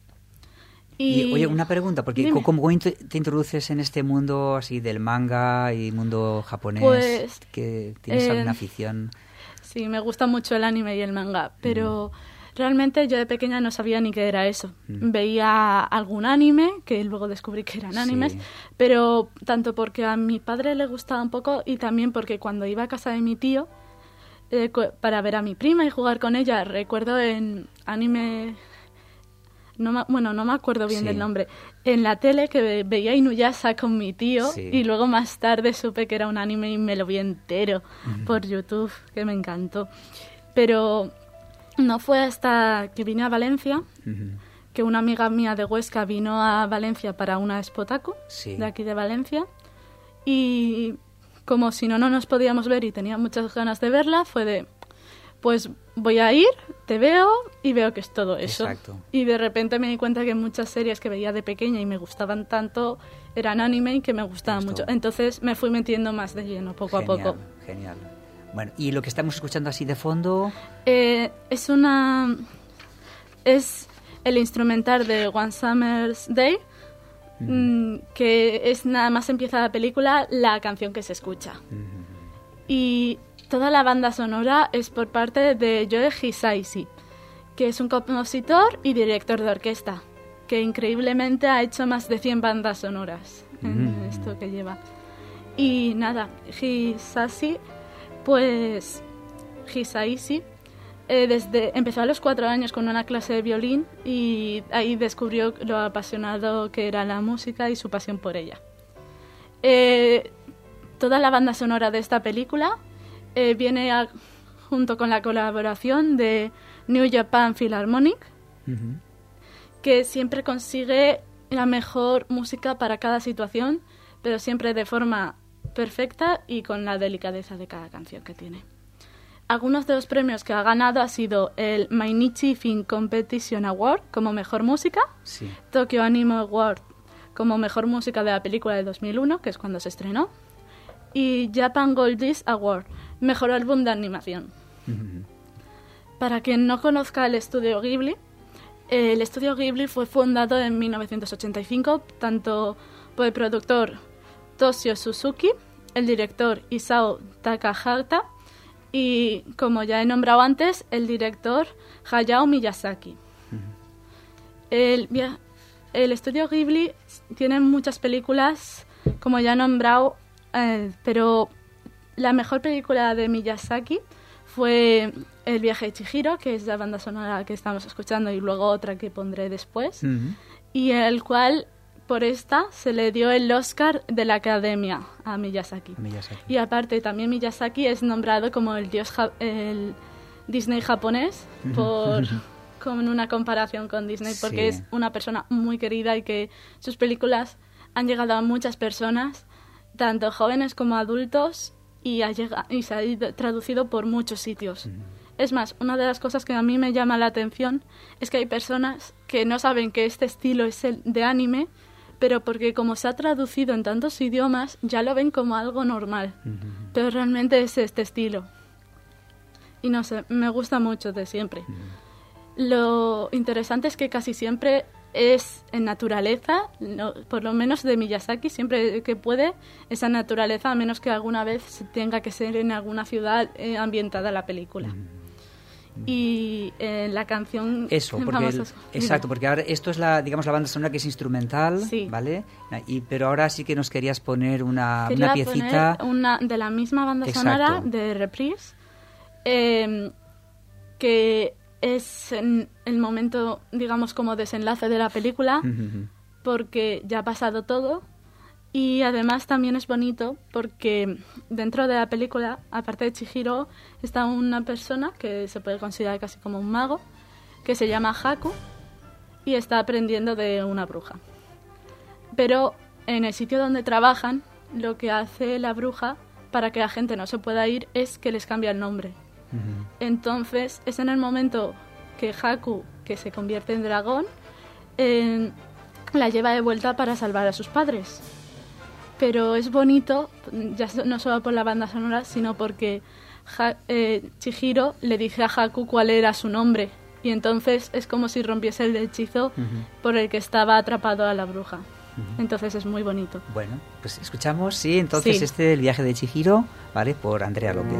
Y, y oye, una pregunta, porque dime. ¿cómo te introduces en este mundo así del manga y mundo japonés? Pues, ¿Que tienes eh, alguna afición? Sí, me gusta mucho el anime y el manga, pero mm. realmente yo de pequeña no sabía ni qué era eso. Mm. Veía algún anime, que luego descubrí que eran animes, sí. pero tanto porque a mi padre le gustaba un poco y también porque cuando iba a casa de mi tío, Eh, para ver a mi prima y jugar con ella. Recuerdo en anime, no me, bueno, no me acuerdo bien sí. del nombre, en la tele que ve, veía Inuyasha con mi tío sí. y luego más tarde supe que era un anime y me lo vi entero uh-huh. por YouTube, que me encantó. Pero no fue hasta que vine a Valencia, uh-huh. que una amiga mía de Huesca vino a Valencia para una Expotaku sí. de aquí de Valencia y como si no, no nos podíamos ver y tenía muchas ganas de verla, fue de, pues voy a ir, te veo y veo que es todo eso. Exacto. Y de repente me di cuenta que muchas series que veía de pequeña y me gustaban tanto eran anime y que me gustaban mucho. Entonces me fui metiendo más de lleno poco genial, a poco. Genial. Bueno, ¿y lo que estamos escuchando así de fondo? Eh, es una... es el instrumental de One Summer's Day, Mm, que es nada más empieza la película la canción que se escucha uh-huh. y toda la banda sonora es por parte de Joe Hisaishi, que es un compositor y director de orquesta que increíblemente ha hecho más de cien bandas sonoras en uh-huh. esto que lleva. Y nada, Hisaishi pues Hisaishi Eh, desde empezó a los cuatro años con una clase de violín y ahí descubrió lo apasionado que era la música y su pasión por ella. Eh, toda la banda sonora de esta película eh, viene a, junto con la colaboración de New Japan Philharmonic, uh-huh. que siempre consigue la mejor música para cada situación, pero siempre de forma perfecta y con la delicadeza de cada canción que tiene. Algunos de los premios que ha ganado ha sido el Mainichi Film Competition Award como mejor música, sí. Tokyo Anime Award como mejor música de la película de dos mil uno, que es cuando se estrenó, y Japan Gold Disc Award, mejor álbum de animación. Uh-huh. Para quien no conozca el estudio Ghibli, el estudio Ghibli fue fundado en mil novecientos ochenta y cinco, tanto por el productor Toshio Suzuki, el director Isao Takahata, y, como ya he nombrado antes, el director Hayao Miyazaki. Uh-huh. El, el estudio Ghibli tiene muchas películas, como ya he nombrado, eh, pero la mejor película de Miyazaki fue El viaje de Chihiro, que es la banda sonora que estamos escuchando, y luego otra que pondré después, uh-huh. y el cual... por esta se le dio el Oscar de la Academia a Miyazaki. Miyazaki. Y aparte también Miyazaki es nombrado como el dios ja- el Disney japonés por con una comparación con Disney, porque sí. es una persona muy querida y que sus películas han llegado a muchas personas, tanto jóvenes como adultos, y, ha llegado, y se ha traducido por muchos sitios. Es más, una de las cosas que a mí me llama la atención es que hay personas que no saben que este estilo es el de anime, pero porque como se ha traducido en tantos idiomas, ya lo ven como algo normal. Uh-huh. Pero realmente es este estilo. Y no sé, me gusta mucho de siempre. Uh-huh. Lo interesante es que casi siempre es en naturaleza, no, por lo menos de Miyazaki, siempre que puede, esa naturaleza, a menos que alguna vez tenga que ser en alguna ciudad eh, ambientada la película. Uh-huh. Y eh, la canción... Eso, porque el, exacto, porque ahora esto es la, digamos, la banda sonora que es instrumental, sí. ¿vale? Y, pero ahora sí que nos querías poner una, Quería una piecita... Poner una de la misma banda exacto. sonora de Reprise, eh, que es en el momento, digamos, como desenlace de la película, uh-huh. porque ya ha pasado todo. Y además también es bonito porque dentro de la película, aparte de Chihiro, está una persona que se puede considerar casi como un mago, que se llama Haku y está aprendiendo de una bruja. Pero en el sitio donde trabajan, lo que hace la bruja para que la gente no se pueda ir es que les cambia el nombre. Uh-huh. Entonces es en el momento que Haku, que se convierte en dragón, eh, la lleva de vuelta para salvar a sus padres. Pero es bonito, ya no solo por la banda sonora, sino porque ha, eh, Chihiro le dice a Haku cuál era su nombre. Y entonces es como si rompiese el hechizo uh-huh. por el que estaba atrapado a la bruja. Uh-huh. Entonces es muy bonito. Bueno, pues escuchamos, sí, entonces sí. este El viaje de Chihiro, ¿vale? Por Andrea López.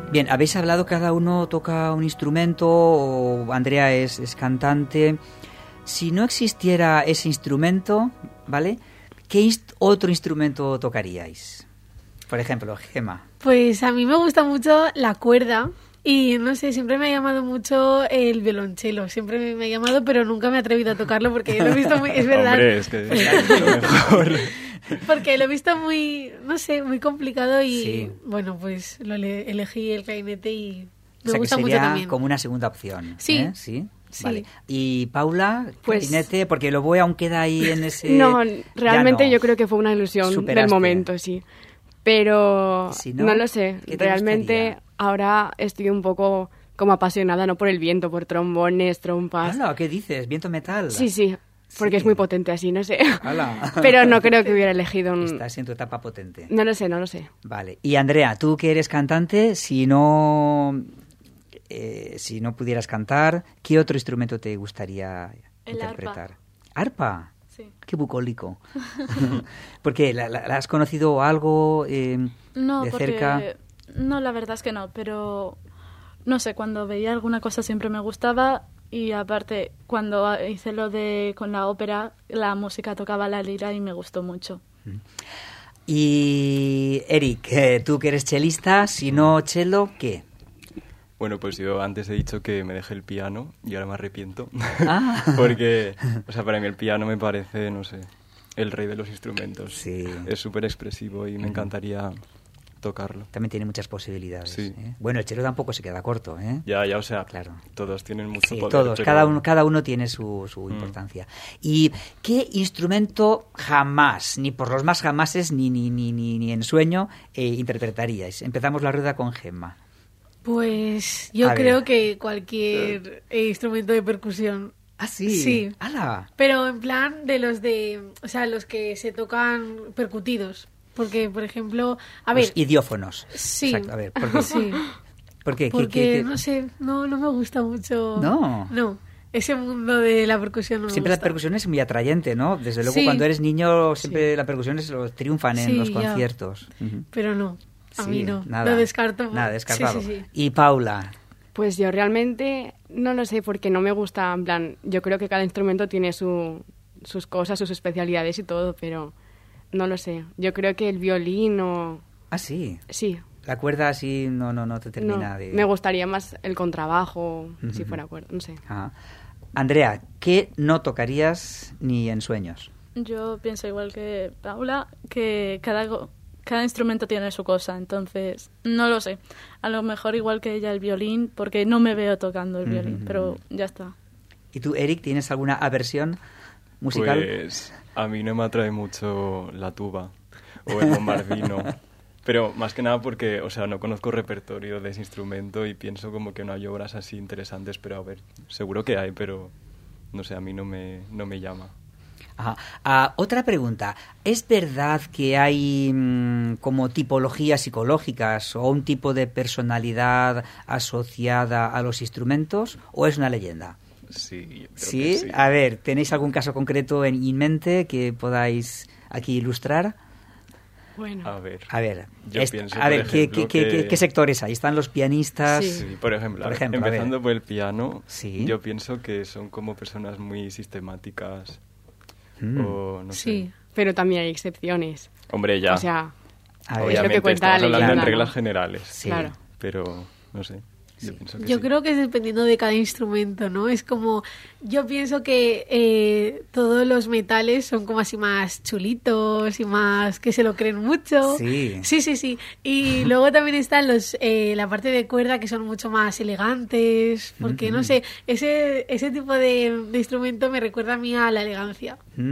Bien, habéis hablado, cada uno toca un instrumento, o Andrea es, es cantante. Si no existiera ese instrumento, ¿vale? ¿Qué inst- otro instrumento tocaríais? Por ejemplo, Gemma. Pues a mí me gusta mucho la cuerda y no sé, siempre me ha llamado mucho el violonchelo, siempre me, me ha llamado, pero nunca me he atrevido a tocarlo porque lo he visto muy, es verdad. Hombre, es que es lo mejor. Porque lo he visto muy, no sé, muy complicado y Sí. bueno, pues lo ele- elegí el clarinete y me O sea, gusta que mucho sería también. como una segunda opción. Sí. ¿eh? Sí. Sí. Vale. Y Paula, Pues- clarinete, porque lo voy aún queda ahí en ese... No, Ya realmente no. yo creo que fue una ilusión Superaste. del momento, sí. Pero Si no, no, lo sé, ¿qué te realmente gustaría? ahora estoy un poco como apasionada, no por el viento, por trombones, trompas. Hala, ¿qué dices? ¿Viento metal? Sí, sí, porque Sí. es muy potente así, no sé. Hala. Pero no creo que hubiera elegido un... Estás en tu etapa potente. No lo sé, no lo sé. Vale. Y Andrea, tú que eres cantante, si no... eh, si no pudieras cantar, ¿qué otro instrumento te gustaría El interpretar? ¿Arpa? Sí. Qué bucólico. ¿Por qué? ¿La, la- la has conocido algo eh, No, de porque... cerca? No, la verdad es que no, pero... No sé, cuando veía alguna cosa siempre me gustaba y aparte cuando hice lo de con la ópera, la música tocaba la lira y me gustó mucho. Y Eric, eh, tú que eres chelista, si no chelo, ¿qué? Bueno, pues yo antes he dicho que me dejé el piano y ahora me arrepiento. Ah. Porque, o sea, para mí el piano me parece, no sé, el rey de los instrumentos. Sí. Es súper expresivo y me encantaría tocarlo. También tiene muchas posibilidades. Sí. ¿eh? Bueno, el chelo tampoco se queda corto, ¿eh? Ya, ya, o sea, Claro. todos tienen mucho Sí, poder. todos, pero- cada uno, cada uno tiene su, su Mm. importancia. ¿Y qué instrumento jamás, ni por los más jamases, ni, ni, ni, ni, ni en sueño, eh, interpretaríais? Empezamos la rueda con Gemma. Pues yo A ver. creo que cualquier eh, instrumento de percusión. Ah, sí. Sí. ¡Hala! Pero en plan de los de, o sea, los que se tocan percutidos. Porque, por ejemplo, a ver, Los idiófonos. sí, Exacto. A ver, ¿por qué? sí, ¿Por qué? ¿Qué- porque qué- qué- no sé, no, no me gusta mucho. No. No, ese mundo de la percusión no me Siempre la gusta. percusión es muy atrayente, ¿no? Desde luego Sí. cuando eres niño siempre las percusiones lo triunfan en Sí, los ya. conciertos. Ujú. Pero no, a Sí, mí no, nada, lo descarto. Nada, descartado. Sí, sí, sí. Y Paula, Pues yo realmente no lo sé porque no me gusta, en plan, yo creo que cada instrumento tiene su, sus cosas, sus especialidades y todo, pero no lo sé. Yo creo que el violín o... ah, sí, Sí, la cuerda así no, no, no te no, termina de... me gustaría más el contrabajo, si Ujú. fuera cuerda, no sé. Ajá. Andrea, ¿qué no tocarías ni en sueños? Yo pienso igual que Paula, que cada, go- cada instrumento tiene su cosa, entonces no lo sé. A lo mejor igual que ella el violín, porque no me veo tocando el violín, Ujú. pero ya está. ¿Y tú, Eric, tienes alguna aversión musical? Pues a mí no me atrae mucho la tuba o el bombardino. Pero más que nada porque, o sea, no conozco repertorio de ese instrumento y pienso como que no hay obras así interesantes, pero a ver, seguro que hay, pero no sé, a mí no me, no me llama. Ajá. Ah, otra pregunta. ¿Es verdad que hay mm, como tipologías psicológicas o un tipo de personalidad asociada a los instrumentos o es una leyenda? Sí, yo creo ¿Sí? que sí. A ver, ¿tenéis algún caso concreto en, en mente que podáis aquí ilustrar? Bueno, A ver. A ver, Yo est- pienso, a por ver ¿qué, ejemplo, qué- qué- que- qué sectores hay? ¿Están los pianistas? Sí. Sí, por ejemplo, Por a ver, ejemplo, a ver. empezando por el piano, Sí. yo pienso que son como personas muy sistemáticas Mm. o no sé. Sí. pero también hay excepciones. Hombre, ya. O sea, A ver, es lo obviamente que cuenta la estamos hablando leyenda, en reglas ¿no? generales, Sí. Claro. pero no sé. Yo pienso que Yo sí. creo que es dependiendo de cada instrumento, ¿no? Es como, yo pienso que eh, todos los metales son como así más chulitos y más que se lo creen mucho. Sí. Sí, sí, sí. Y luego también están los eh, la parte de cuerda que son mucho más elegantes, porque no sé, ese ese tipo de, de instrumento me recuerda a mí a la elegancia.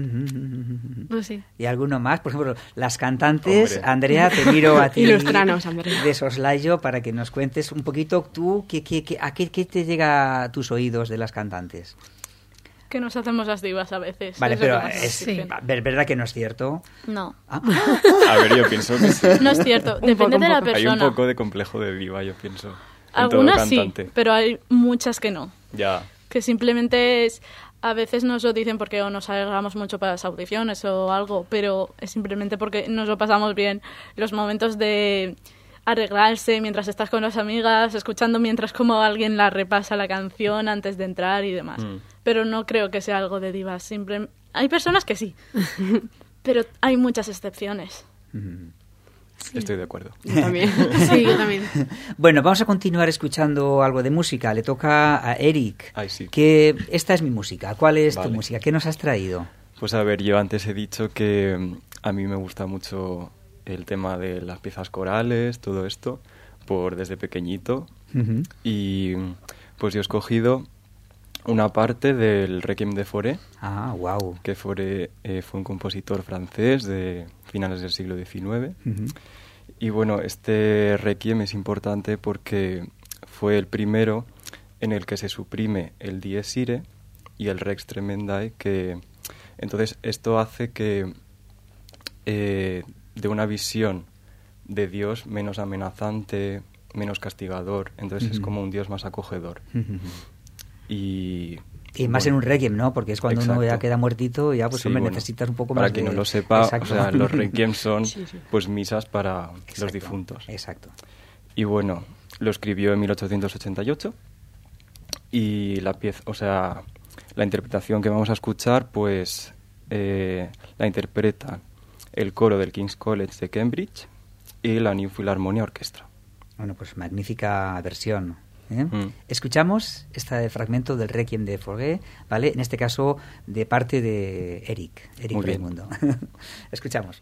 No sé. ¿Y alguno más? Por ejemplo, las cantantes. Hombre. Andrea, te miro a ti Ilústranos, Andrea. de soslayo para que nos cuentes un poquito tú qué, qué, qué- a qué, qué te llega a tus oídos de las cantantes. Que nos hacemos las divas a veces. Vale, es lo pero que más nos es dicen. ver- verdad que no es cierto. No, Ah, A ver, yo pienso que sí. no es cierto. Un Depende poco, un de la poco. Hay un persona. poco de complejo de diva, yo pienso. en Algunas todo sí, cantante. pero hay muchas que no. Ya. Que simplemente es... A veces nos lo dicen porque o nos alegramos mucho para las audiciones o algo, pero es simplemente porque nos lo pasamos bien. Los momentos de arreglarse mientras estás con las amigas, escuchando mientras como alguien la repasa la canción antes de entrar y demás. Mm. Pero no creo que sea algo de divas. Simple... Hay personas que sí, pero hay muchas excepciones. Mm. Sí. Estoy de acuerdo. Yo también. Sí, yo también. Bueno, vamos a continuar escuchando algo de música. Le toca a Eric. Ay, sí. Que esta es mi música. ¿Cuál es vale. tu música? ¿Qué nos has traído? Pues a ver, yo antes he dicho que a mí me gusta mucho el tema de las piezas corales, todo esto, por desde pequeñito. Uh-huh. Y pues yo he escogido una parte del Requiem de Fauré. Ah, wow. Que Fauré eh, fue un compositor francés de finales del siglo diecinueve. Uh-huh. Y bueno, este Requiem es importante porque fue el primero en el que se suprime el Dies Irae y el Rex Tremendae, que entonces esto hace que eh, de una visión de Dios menos amenazante, menos castigador, entonces uh-huh. es como un Dios más acogedor. Uh-huh. Y, y más bueno, en un requiem, ¿no? Porque es cuando exacto. uno ya queda muertito y ya pues sí, hombre, bueno, necesitas un poco para más quien de... no lo sepa, exacto. o sea, los requiem son sí, sí. pues misas para exacto. los difuntos. Exacto. Y bueno, lo escribió en mil ochocientos ochenta y ocho y la pieza, o sea, la interpretación que vamos a escuchar, pues eh, la interpreta el coro del King's College de Cambridge y la New Philharmonia Orchestra. Bueno, pues magnífica versión. ¿Eh? Mm. Escuchamos este fragmento del Requiem de Fauré, ¿vale? En este caso de parte de Eric, Eric Raimundo. Escuchamos.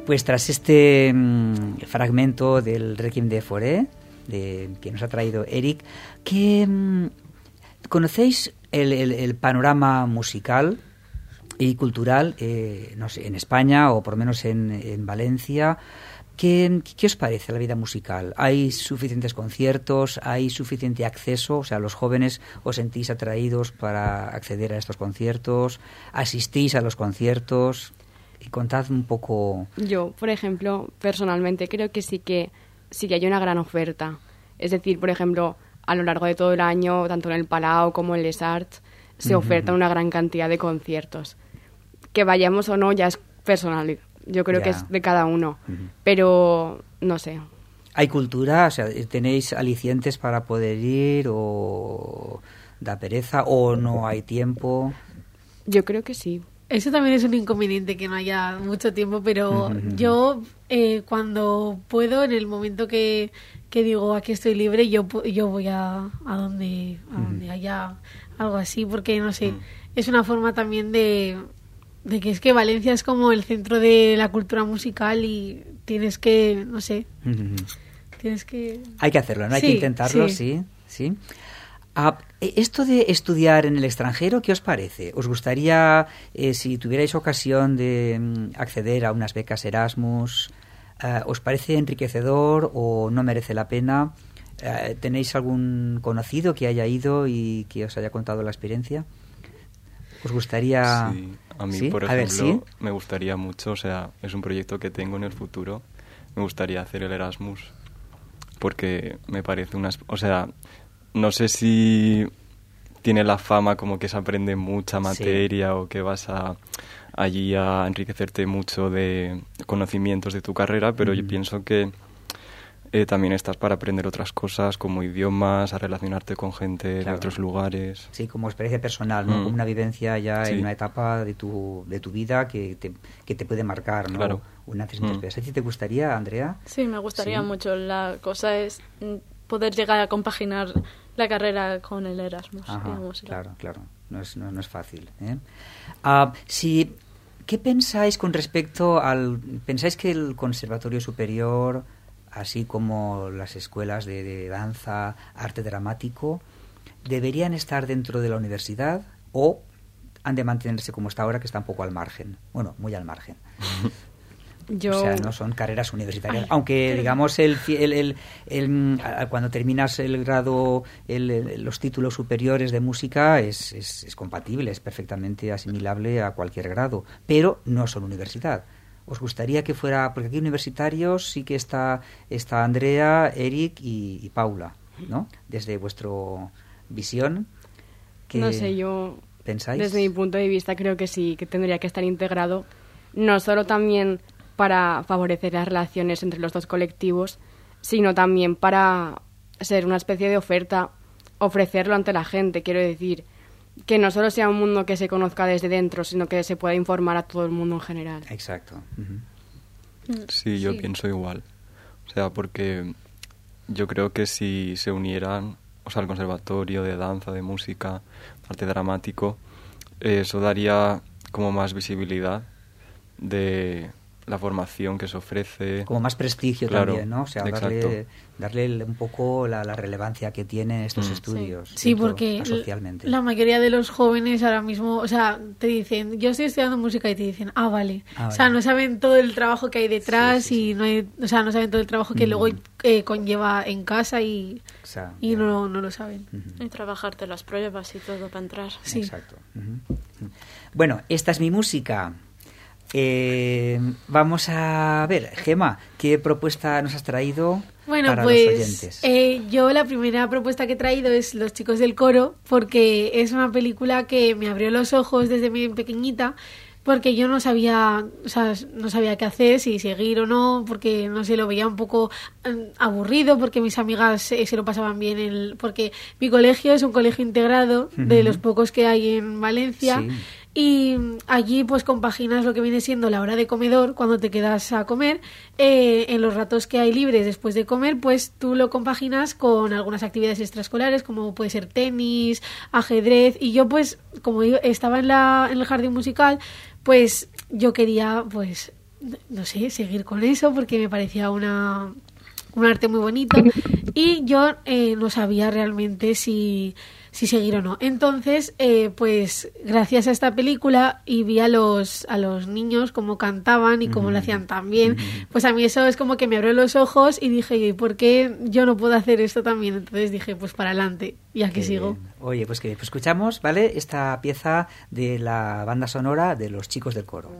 Pues tras este mmm, fragmento del Requiem de Fauré, de, que nos ha traído Eric, ¿qué, mmm, ¿conocéis el, el, el panorama musical y cultural, eh, no sé, en España o por lo menos en, en Valencia? ¿Qué, ¿Qué os parece la vida musical? ¿Hay suficientes conciertos? ¿Hay suficiente acceso? O sea, ¿los jóvenes os sentís atraídos para acceder a estos conciertos? ¿Asistís a los conciertos? Y contad un poco. Yo, por ejemplo, personalmente creo que sí que sí que hay una gran oferta. Es decir, por ejemplo, a lo largo de todo el año, tanto en el Palau como en Les Arts, se uh-huh. oferta una gran cantidad de conciertos. Que vayamos o no ya es personal. Yo creo ya. que es de cada uno. Uh-huh. Pero, no sé. ¿Hay cultura? O sea, ¿tenéis alicientes para poder ir o da pereza o no hay tiempo? Yo creo que sí. Eso también es un inconveniente, que no haya mucho tiempo, pero uh-huh. yo eh, cuando puedo, en el momento que, que digo aquí estoy libre, yo yo voy a, a donde a uh-huh. donde haya algo así, porque no sé, uh-huh. es una forma también de, de que es que Valencia es como el centro de la cultura musical y tienes que, no sé, uh-huh. tienes que... Hay que hacerlo, ¿no? Hay sí, que intentarlo, sí, sí. sí. Ah, esto de estudiar en el extranjero, ¿qué os parece? ¿Os gustaría, eh, si tuvierais ocasión de mm, acceder a unas becas Erasmus, eh, os parece enriquecedor o no merece la pena? Eh, ¿Tenéis algún conocido que haya ido y que os haya contado la experiencia? ¿Os gustaría...? Sí, a mí, ¿Sí? por a ejemplo, ver, ¿sí? me gustaría mucho, o sea, es un proyecto que tengo en el futuro, me gustaría hacer el Erasmus, porque me parece una... O sea... No sé si tiene la fama como que se aprende mucha materia sí. o que vas a allí a enriquecerte mucho de conocimientos de tu carrera, pero mm. yo pienso que eh, también estás para aprender otras cosas como idiomas, a relacionarte con gente claro. de otros lugares. Sí, como experiencia personal, ¿no? Mm. Como una vivencia ya sí. en una etapa de tu, de tu vida que te, que te puede marcar, ¿no? Claro. Un antes y un después. ¿A ti te gustaría, Andrea? Sí, me gustaría ¿Sí? mucho. La cosa es poder llegar a compaginar la carrera con el Erasmus. Ajá, digamos, claro, claro. No es, no, no es fácil. ¿eh? Uh, si, ¿Qué pensáis con respecto al... ¿Pensáis que el Conservatorio Superior, así como las escuelas de, de danza, arte dramático, deberían estar dentro de la universidad o han de mantenerse como está ahora, que está un poco al margen? Bueno, muy al margen. Yo... O sea, no son carreras universitarias. Ay, aunque, pero... digamos, el, el, el, el, el, cuando terminas el grado, el, el, los títulos superiores de música, es, es, es compatible, es perfectamente asimilable a cualquier grado. Pero no son universidad. ¿Os gustaría que fuera...? Porque aquí universitarios sí que está, está Andrea, Eric y, y Paula, ¿no? Desde vuestra visión. ¿qué no sé, yo... ¿Pensáis? Desde mi punto de vista creo que sí, que tendría que estar integrado. No solo también... para favorecer las relaciones entre los dos colectivos, sino también para ser una especie de oferta, ofrecerlo ante la gente, quiero decir, que no solo sea un mundo que se conozca desde dentro, sino que se pueda informar a todo el mundo en general. Exacto. Uh-huh. Sí, yo sí. pienso igual. O sea, porque yo creo que si se unieran, o sea, el conservatorio de danza, de música, arte dramático, eso daría como más visibilidad de... la formación que se ofrece. Como más prestigio claro, también, ¿no? O sea, darle, darle un poco la, la relevancia que tienen estos mm. estudios. Sí, sí porque socialmente. La mayoría de los jóvenes ahora mismo, o sea, te dicen, yo estoy estudiando música y te dicen, ah, vale. Ah, o sea, vale. No saben todo el trabajo que hay detrás sí, sí, y sí. no hay, o sea, no saben todo el trabajo que mm. luego eh, conlleva en casa y, o sea, y no, no lo saben. Mm-hmm. Y trabajarte las pruebas y todo para entrar. Sí. Exacto. Mm-hmm. Bueno, esta es mi música. Eh, vamos a ver, Gemma, ¿qué propuesta nos has traído bueno, para pues, los oyentes? Eh, yo la primera propuesta que he traído es Los chicos del coro, porque es una película que me abrió los ojos desde muy pequeñita, porque yo no sabía, o sea, no sabía qué hacer, si seguir o no, porque no sé, lo veía un poco eh, aburrido, porque mis amigas eh, se lo pasaban bien, el, porque mi colegio es un colegio integrado, uh-huh. de los pocos que hay en Valencia. Sí. Y allí pues compaginas lo que viene siendo la hora de comedor, cuando te quedas a comer, eh, en los ratos que hay libres después de comer, pues tú lo compaginas con algunas actividades extraescolares, como puede ser tenis, ajedrez, y yo pues, como estaba en, la, en el jardín musical, pues yo quería pues no sé, seguir con eso porque me parecía una, un arte muy bonito y yo eh, no sabía realmente si, si seguir o no. Entonces, eh, pues gracias a esta película y vi a los, a los niños cómo cantaban y cómo Mm. lo hacían tan bien, Mm. pues a mí eso es como que me abrió los ojos y dije, ¿y por qué yo no puedo hacer esto también? Entonces dije, pues para adelante, y aquí Qué sigo. bien. Oye, pues que pues escuchamos, ¿vale? Esta pieza de la banda sonora de Los Chicos del Coro.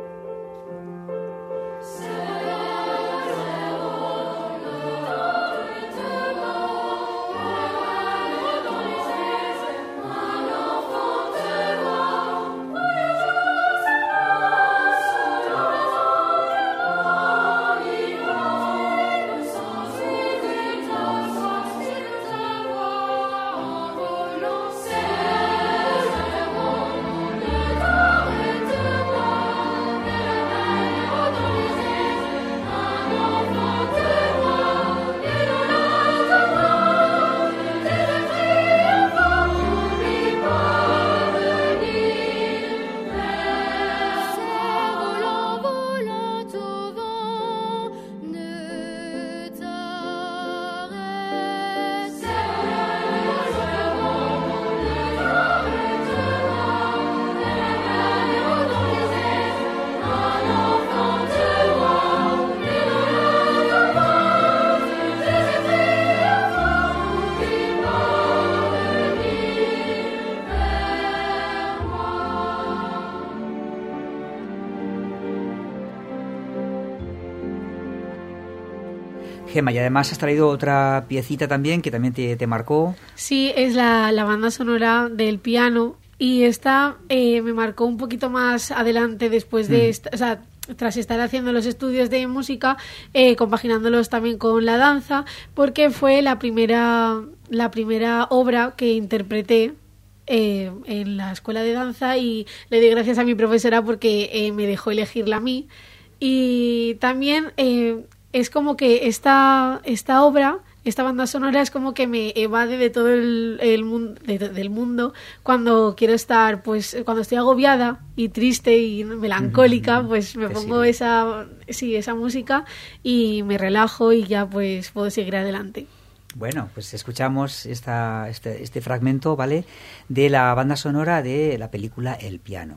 Gemma, y además has traído otra piecita también que también te, te marcó. Sí, es la, la banda sonora del piano y esta eh, me marcó un poquito más adelante después de, Mm. esta, o sea, tras estar haciendo los estudios de música, eh, compaginándolos también con la danza, porque fue la primera, la primera obra que interpreté eh, en la escuela de danza y le doy gracias a mi profesora porque eh, me dejó elegirla a mí. Y también eh, es como que esta, esta obra, esta banda sonora es como que me evade de todo el, el mundo, de, del mundo cuando quiero estar, pues cuando estoy agobiada y triste y melancólica, pues me Te pongo sirve. esa, sí, esa música y me relajo y ya pues puedo seguir adelante. Bueno, pues escuchamos esta, este, este fragmento, ¿vale? De la banda sonora de la película El Piano.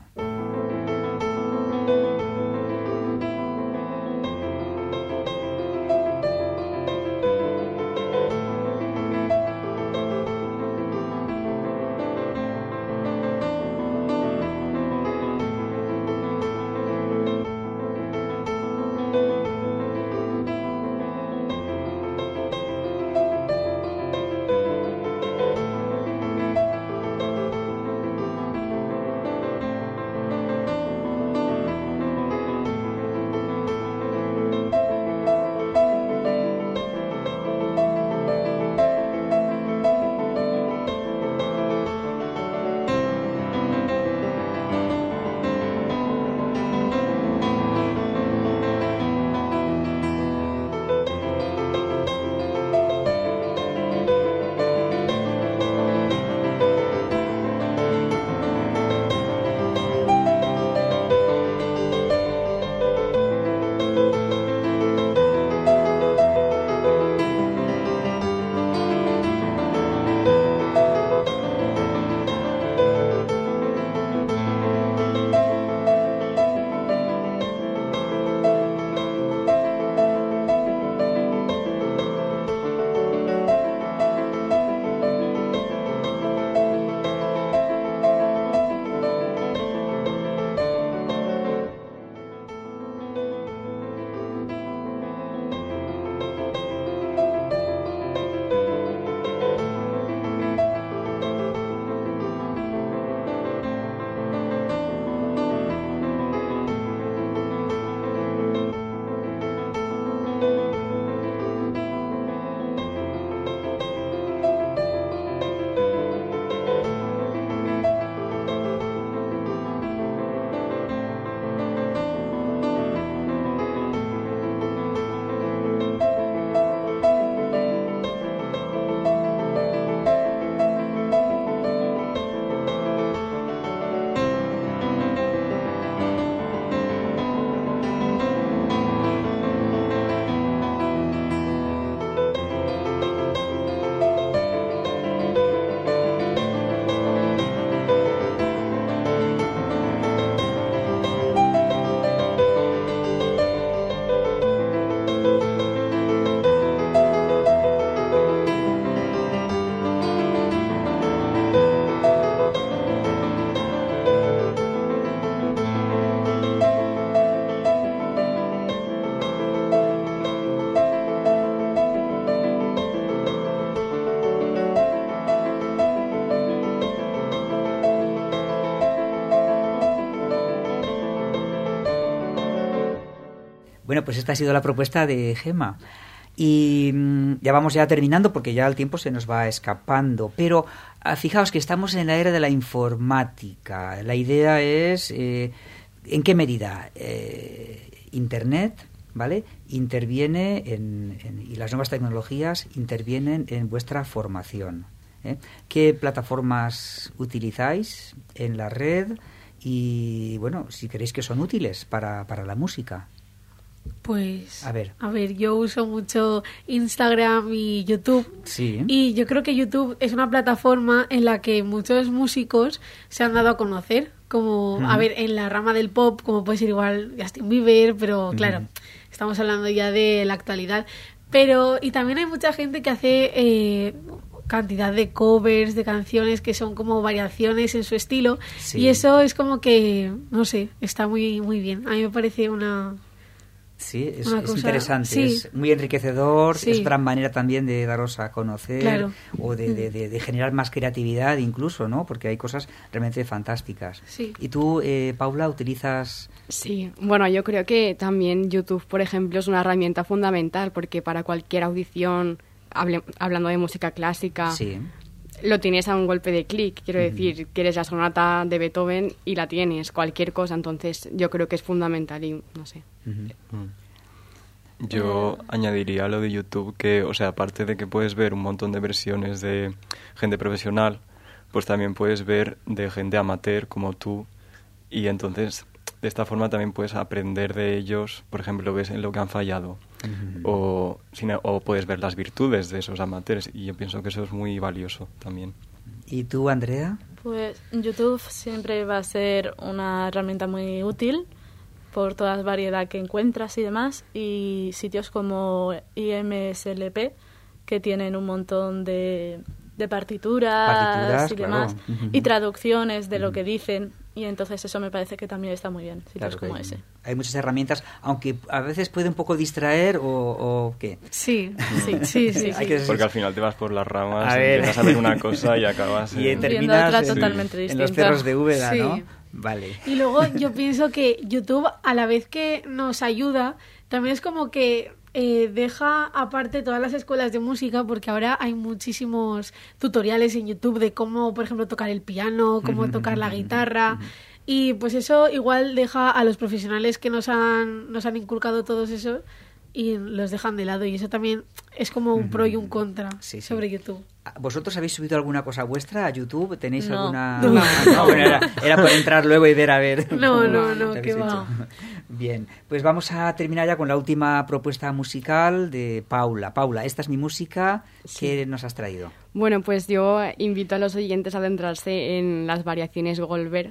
Bueno, pues esta ha sido la propuesta de Gemma. Y mm, ya vamos ya terminando porque ya el tiempo se nos va escapando. Pero ah, fijaos que estamos en la era de la informática. La idea es, eh, ¿en qué medida? Eh, Internet, ¿vale? Interviene en, en, y las nuevas tecnologías intervienen en vuestra formación. ¿eh? ¿Qué plataformas utilizáis en la red? Y, bueno, si creéis que son útiles para, para la música. Pues, a ver. a ver, yo uso mucho Instagram y YouTube. Sí. Y yo creo que YouTube es una plataforma en la que muchos músicos se han dado a conocer. Como, uh-huh. a ver, en la rama del pop, como puede ser igual Justin Bieber, pero claro, uh-huh. estamos hablando ya de la actualidad. Pero, y también hay mucha gente que hace eh, cantidad de covers de canciones que son como variaciones en su estilo. Sí. Y eso es como que, no sé, está muy, muy bien. A mí me parece una... Sí, es, Una es cosa, interesante, sí. es muy enriquecedor, sí. es gran manera también de daros a conocer claro. o de, de, de, de generar más creatividad incluso, ¿no? Porque hay cosas realmente fantásticas. Sí. ¿Y tú, eh, Paula, utilizas...? Sí, bueno, yo creo que también YouTube, por ejemplo, es una herramienta fundamental porque para cualquier audición, hable, hablando de música clásica... Sí. Lo tienes a un golpe de clic, quiero uh-huh. decir, quieres la sonata de Beethoven y la tienes, cualquier cosa, entonces yo creo que es fundamental y no sé. Uh-huh. Yo uh, añadiría lo de YouTube que, o sea, aparte de que puedes ver un montón de versiones de gente profesional, pues también puedes ver de gente amateur como tú y entonces de esta forma también puedes aprender de ellos, por ejemplo, ves en lo que han fallado uh-huh. o, o puedes ver las virtudes de esos amateurs y yo pienso que eso es muy valioso también. ¿Y tú, Andrea? Pues YouTube siempre va a ser una herramienta muy útil por toda la variedad que encuentras y demás, y sitios como I M S L P que tienen un montón de, de partituras, partituras y demás, claro. uh-huh. y traducciones de uh-huh. lo que dicen. Y entonces eso me parece que también está muy bien, sitios claro como hay, ese. Hay muchas herramientas, aunque a veces puede un poco distraer o, o ¿qué? Sí, sí, sí. sí, sí. Que... Porque al final te vas por las ramas, a empiezas a ver una cosa y acabas y en... terminas otra en, totalmente en distinta. los cerros de Úbeda, sí. ¿no? Vale. Y luego yo pienso que YouTube, a la vez que nos ayuda, también es como que eh, deja aparte todas las escuelas de música, porque ahora hay muchísimos tutoriales en YouTube de cómo, por ejemplo, tocar el piano, cómo tocar la guitarra... Y pues eso igual deja a los profesionales que nos han, nos han inculcado todos eso y los dejan de lado. Y eso también es como un pro y un contra sí, sí. sobre YouTube. ¿Vosotros habéis subido alguna cosa vuestra a YouTube? ¿Tenéis no. alguna...? No, no, no bueno, era, era por entrar luego y ver a ver. No, no, no, qué va. Bien, pues vamos a terminar ya con la última propuesta musical de Paula. Paula, esta es mi música. Sí. ¿Qué nos has traído? Bueno, pues yo invito a los oyentes a adentrarse en las variaciones Goldberg,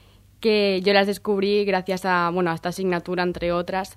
que yo las descubrí gracias a, bueno, a esta asignatura, entre otras,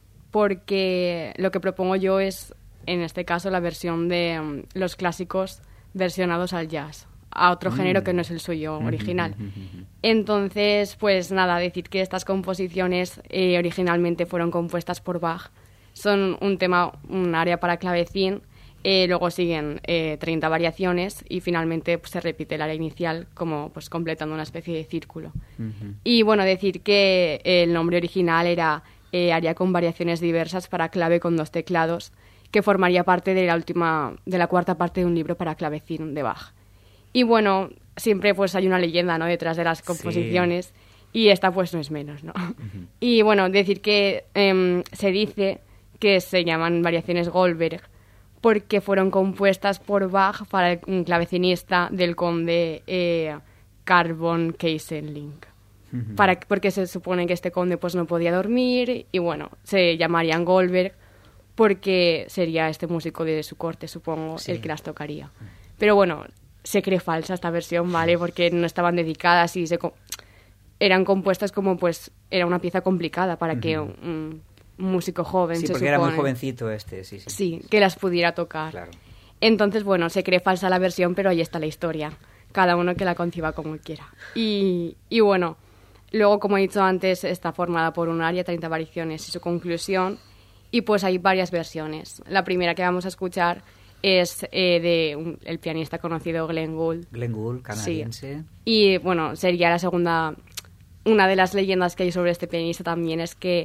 porque lo que propongo yo es, en este caso, la versión de um, los clásicos versionados al jazz, a otro mm. género que no es el suyo original. Entonces, pues nada, decir que estas composiciones eh, originalmente fueron compuestas por Bach, son un tema, un área para clavecín. Eh, luego siguen eh, treinta variaciones y finalmente pues, se repite el área inicial como pues completando una especie de círculo. Uh-huh. Y bueno, decir que el nombre original era eh, área con variaciones diversas para clave con dos teclados, que formaría parte de la última, de la cuarta parte de un libro para clavecín de Bach. Y bueno, siempre pues hay una leyenda, ¿no?, detrás de las composiciones sí. y esta pues no es menos, ¿no? Uh-huh. Y bueno, decir que eh, se dice que se llaman variaciones Goldberg porque fueron compuestas por Bach para el clavecinista del conde eh, Carl von Keyserling. Uh-huh. Para, porque se supone que este conde pues no podía dormir y bueno, se llamarían Goldberg porque sería este músico de su corte, supongo, sí. el que las tocaría. Pero bueno, se cree falsa esta versión, ¿vale? Porque no estaban dedicadas y se co- eran compuestas como pues era una pieza complicada para uh-huh. que un, un músico joven, sí, se porque supone, era muy jovencito este, sí, sí. Sí, que las pudiera tocar. Claro. Entonces, bueno, se cree falsa la versión, pero ahí está la historia. Cada uno que la conciba como quiera. Y, y bueno, luego, como he dicho antes, está formada por un área, treinta variaciones y su conclusión. Y pues hay varias versiones. La primera que vamos a escuchar es eh, de un, el pianista conocido Glenn Gould. Glenn Gould, canadiense. Sí. Y bueno, sería la segunda... Una de las leyendas que hay sobre este pianista también es que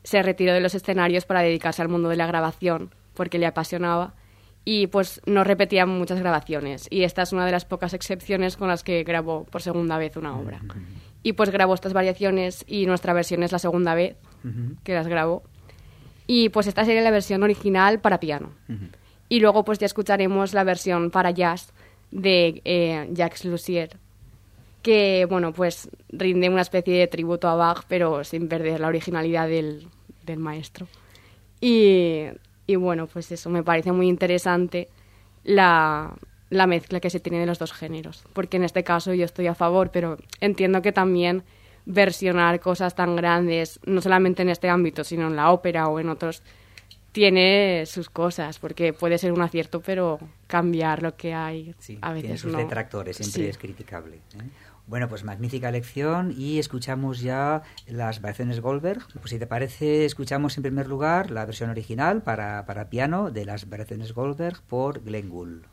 se retiró de los escenarios para dedicarse al mundo de la grabación, porque le apasionaba, y pues no repetía muchas grabaciones. Y esta es una de las pocas excepciones con las que grabó por segunda vez una obra. Uh-huh. Y pues grabó estas variaciones y nuestra versión es la segunda vez uh-huh. que las grabó. Y pues esta sería la versión original para piano. Uh-huh. Y luego pues ya escucharemos la versión para jazz de eh, Jacques Lussier, que, bueno, pues rinde una especie de tributo a Bach, pero sin perder la originalidad del, del maestro. Y, y, bueno, pues eso, me parece muy interesante la, la mezcla que se tiene de los dos géneros, porque en este caso yo estoy a favor, pero entiendo que también versionar cosas tan grandes, no solamente en este ámbito, sino en la ópera o en otros, tiene sus cosas, porque puede ser un acierto, pero cambiar lo que hay sí, a veces tiene sus no. detractores, siempre sí. es criticable, ¿eh? Bueno, pues magnífica lección y escuchamos ya las variaciones Goldberg. Pues si te parece, escuchamos en primer lugar la versión original para, para piano de las variaciones Goldberg por Glenn Gould.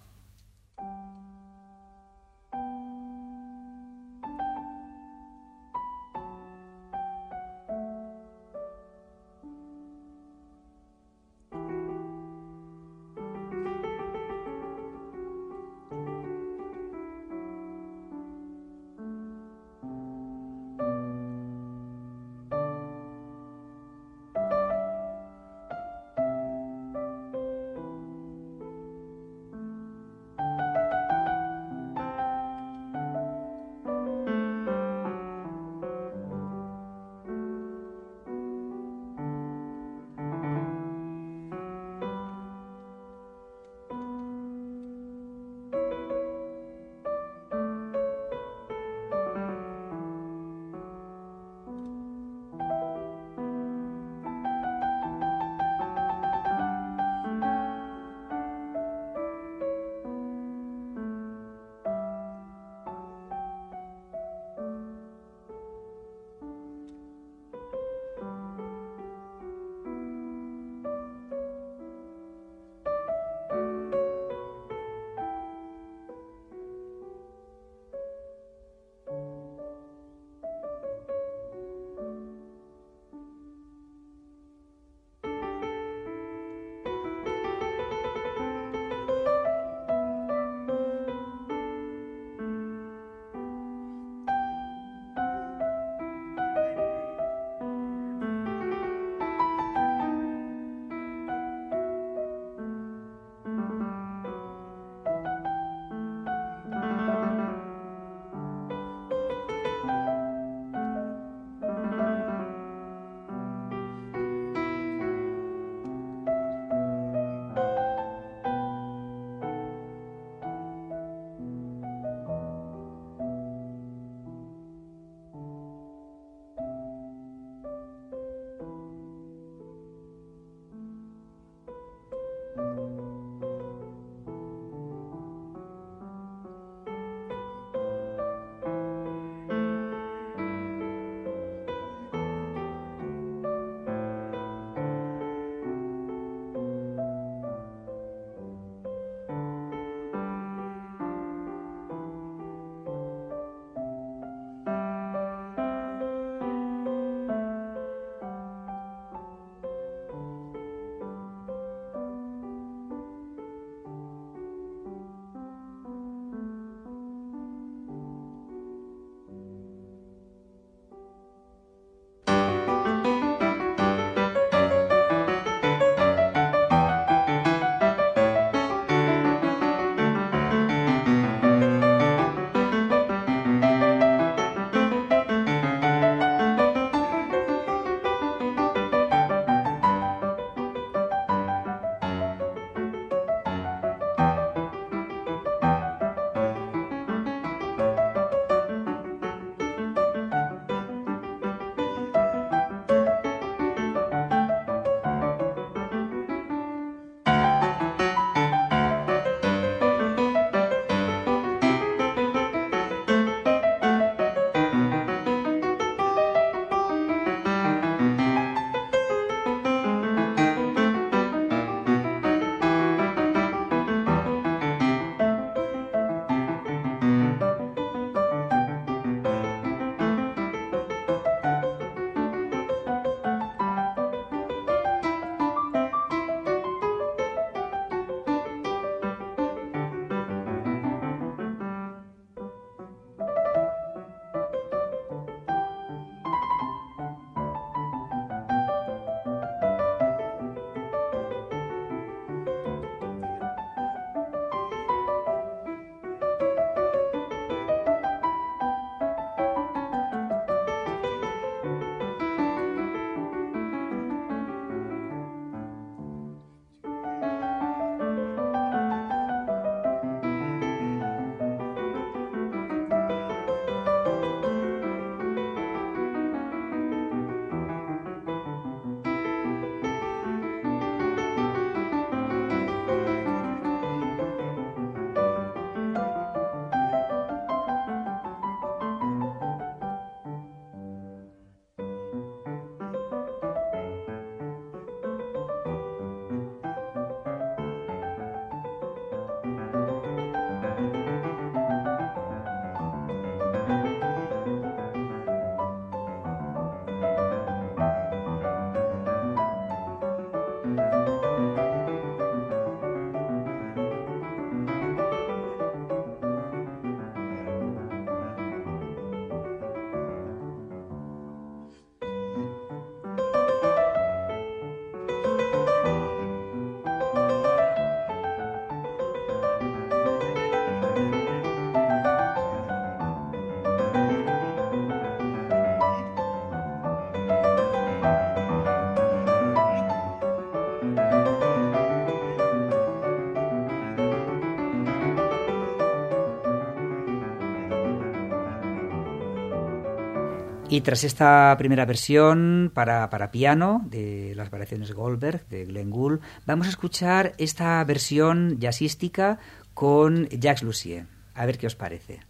Y tras esta primera versión para, para piano de las variaciones Goldberg de Glenn Gould, vamos a escuchar esta versión jazzística con Jacques Lussier. A ver qué os parece.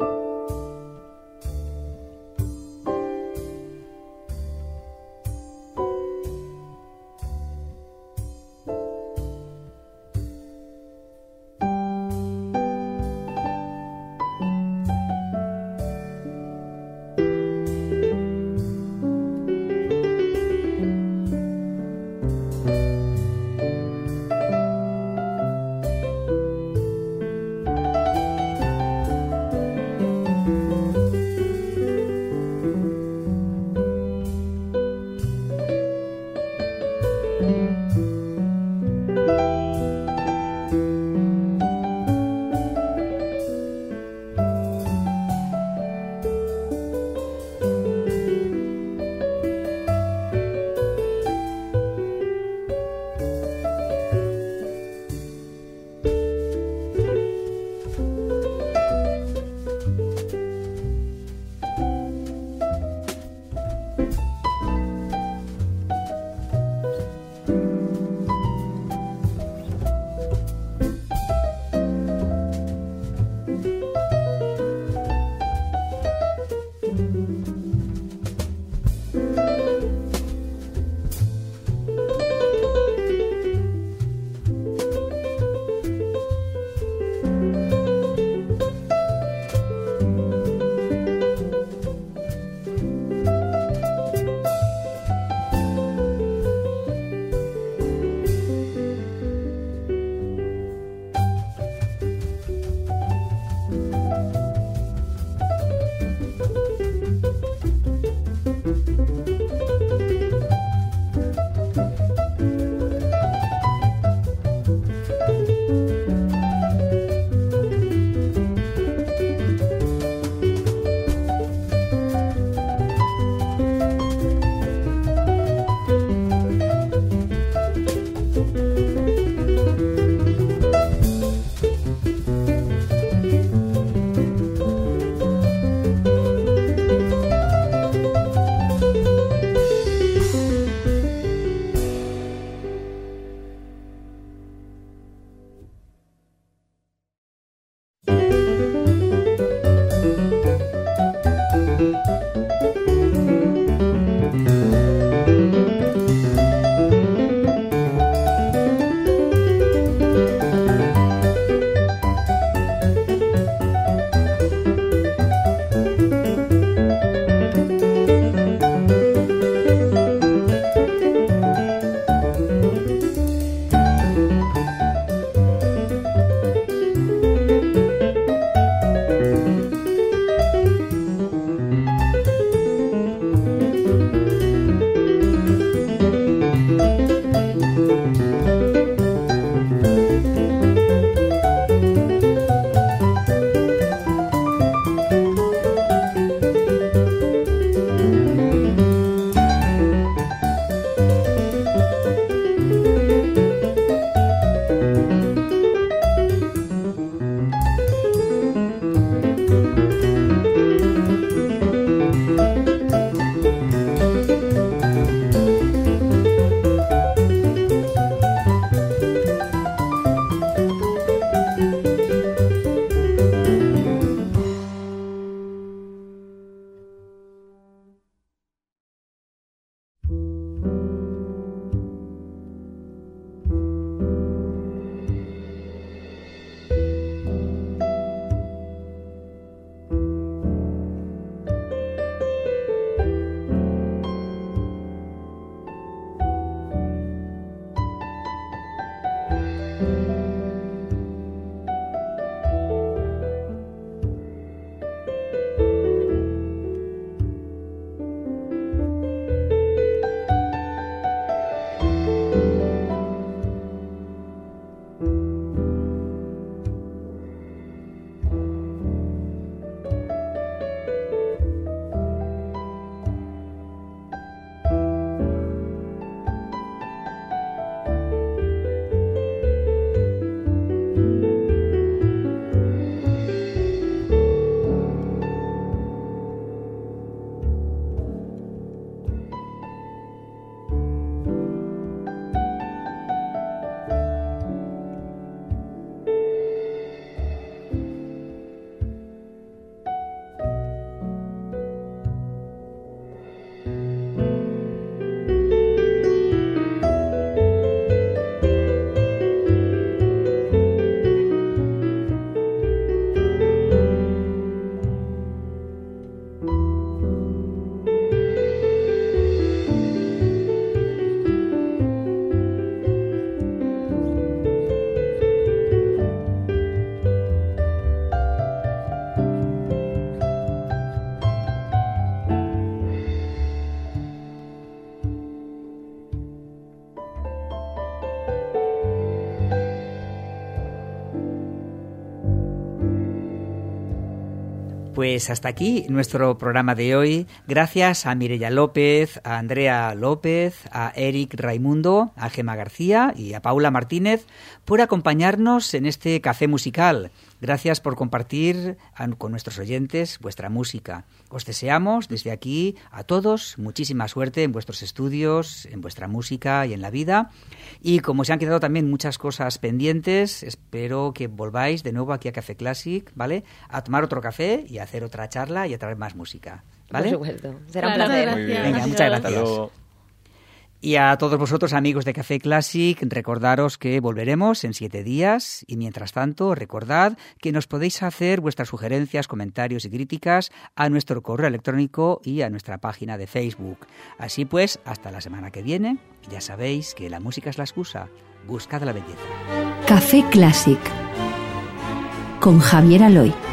Pues hasta aquí nuestro programa de hoy. Gracias a Mireia López, a Andrea López, a Eric Raimundo, a Gemma García y a Paula Martínez por acompañarnos en este café musical. Gracias por compartir con nuestros oyentes vuestra música. Os deseamos desde aquí a todos muchísima suerte en vuestros estudios, en vuestra música y en la vida. Y como se han quedado también muchas cosas pendientes, espero que volváis de nuevo aquí a Café Classic, ¿vale? A tomar otro café y a hacer otra charla y a traer más música, ¿vale? Por supuesto. Será un Claro, placer. Muy bien. Venga, muchas gracias. Luego. Y a todos vosotros, amigos de Café Classic, recordaros que volveremos en siete días y, mientras tanto, recordad que nos podéis hacer vuestras sugerencias, comentarios y críticas a nuestro correo electrónico y a nuestra página de Facebook. Así pues, hasta la semana que viene. Ya sabéis que la música es la excusa. Buscad la belleza. Café Classic con Javier Aloy.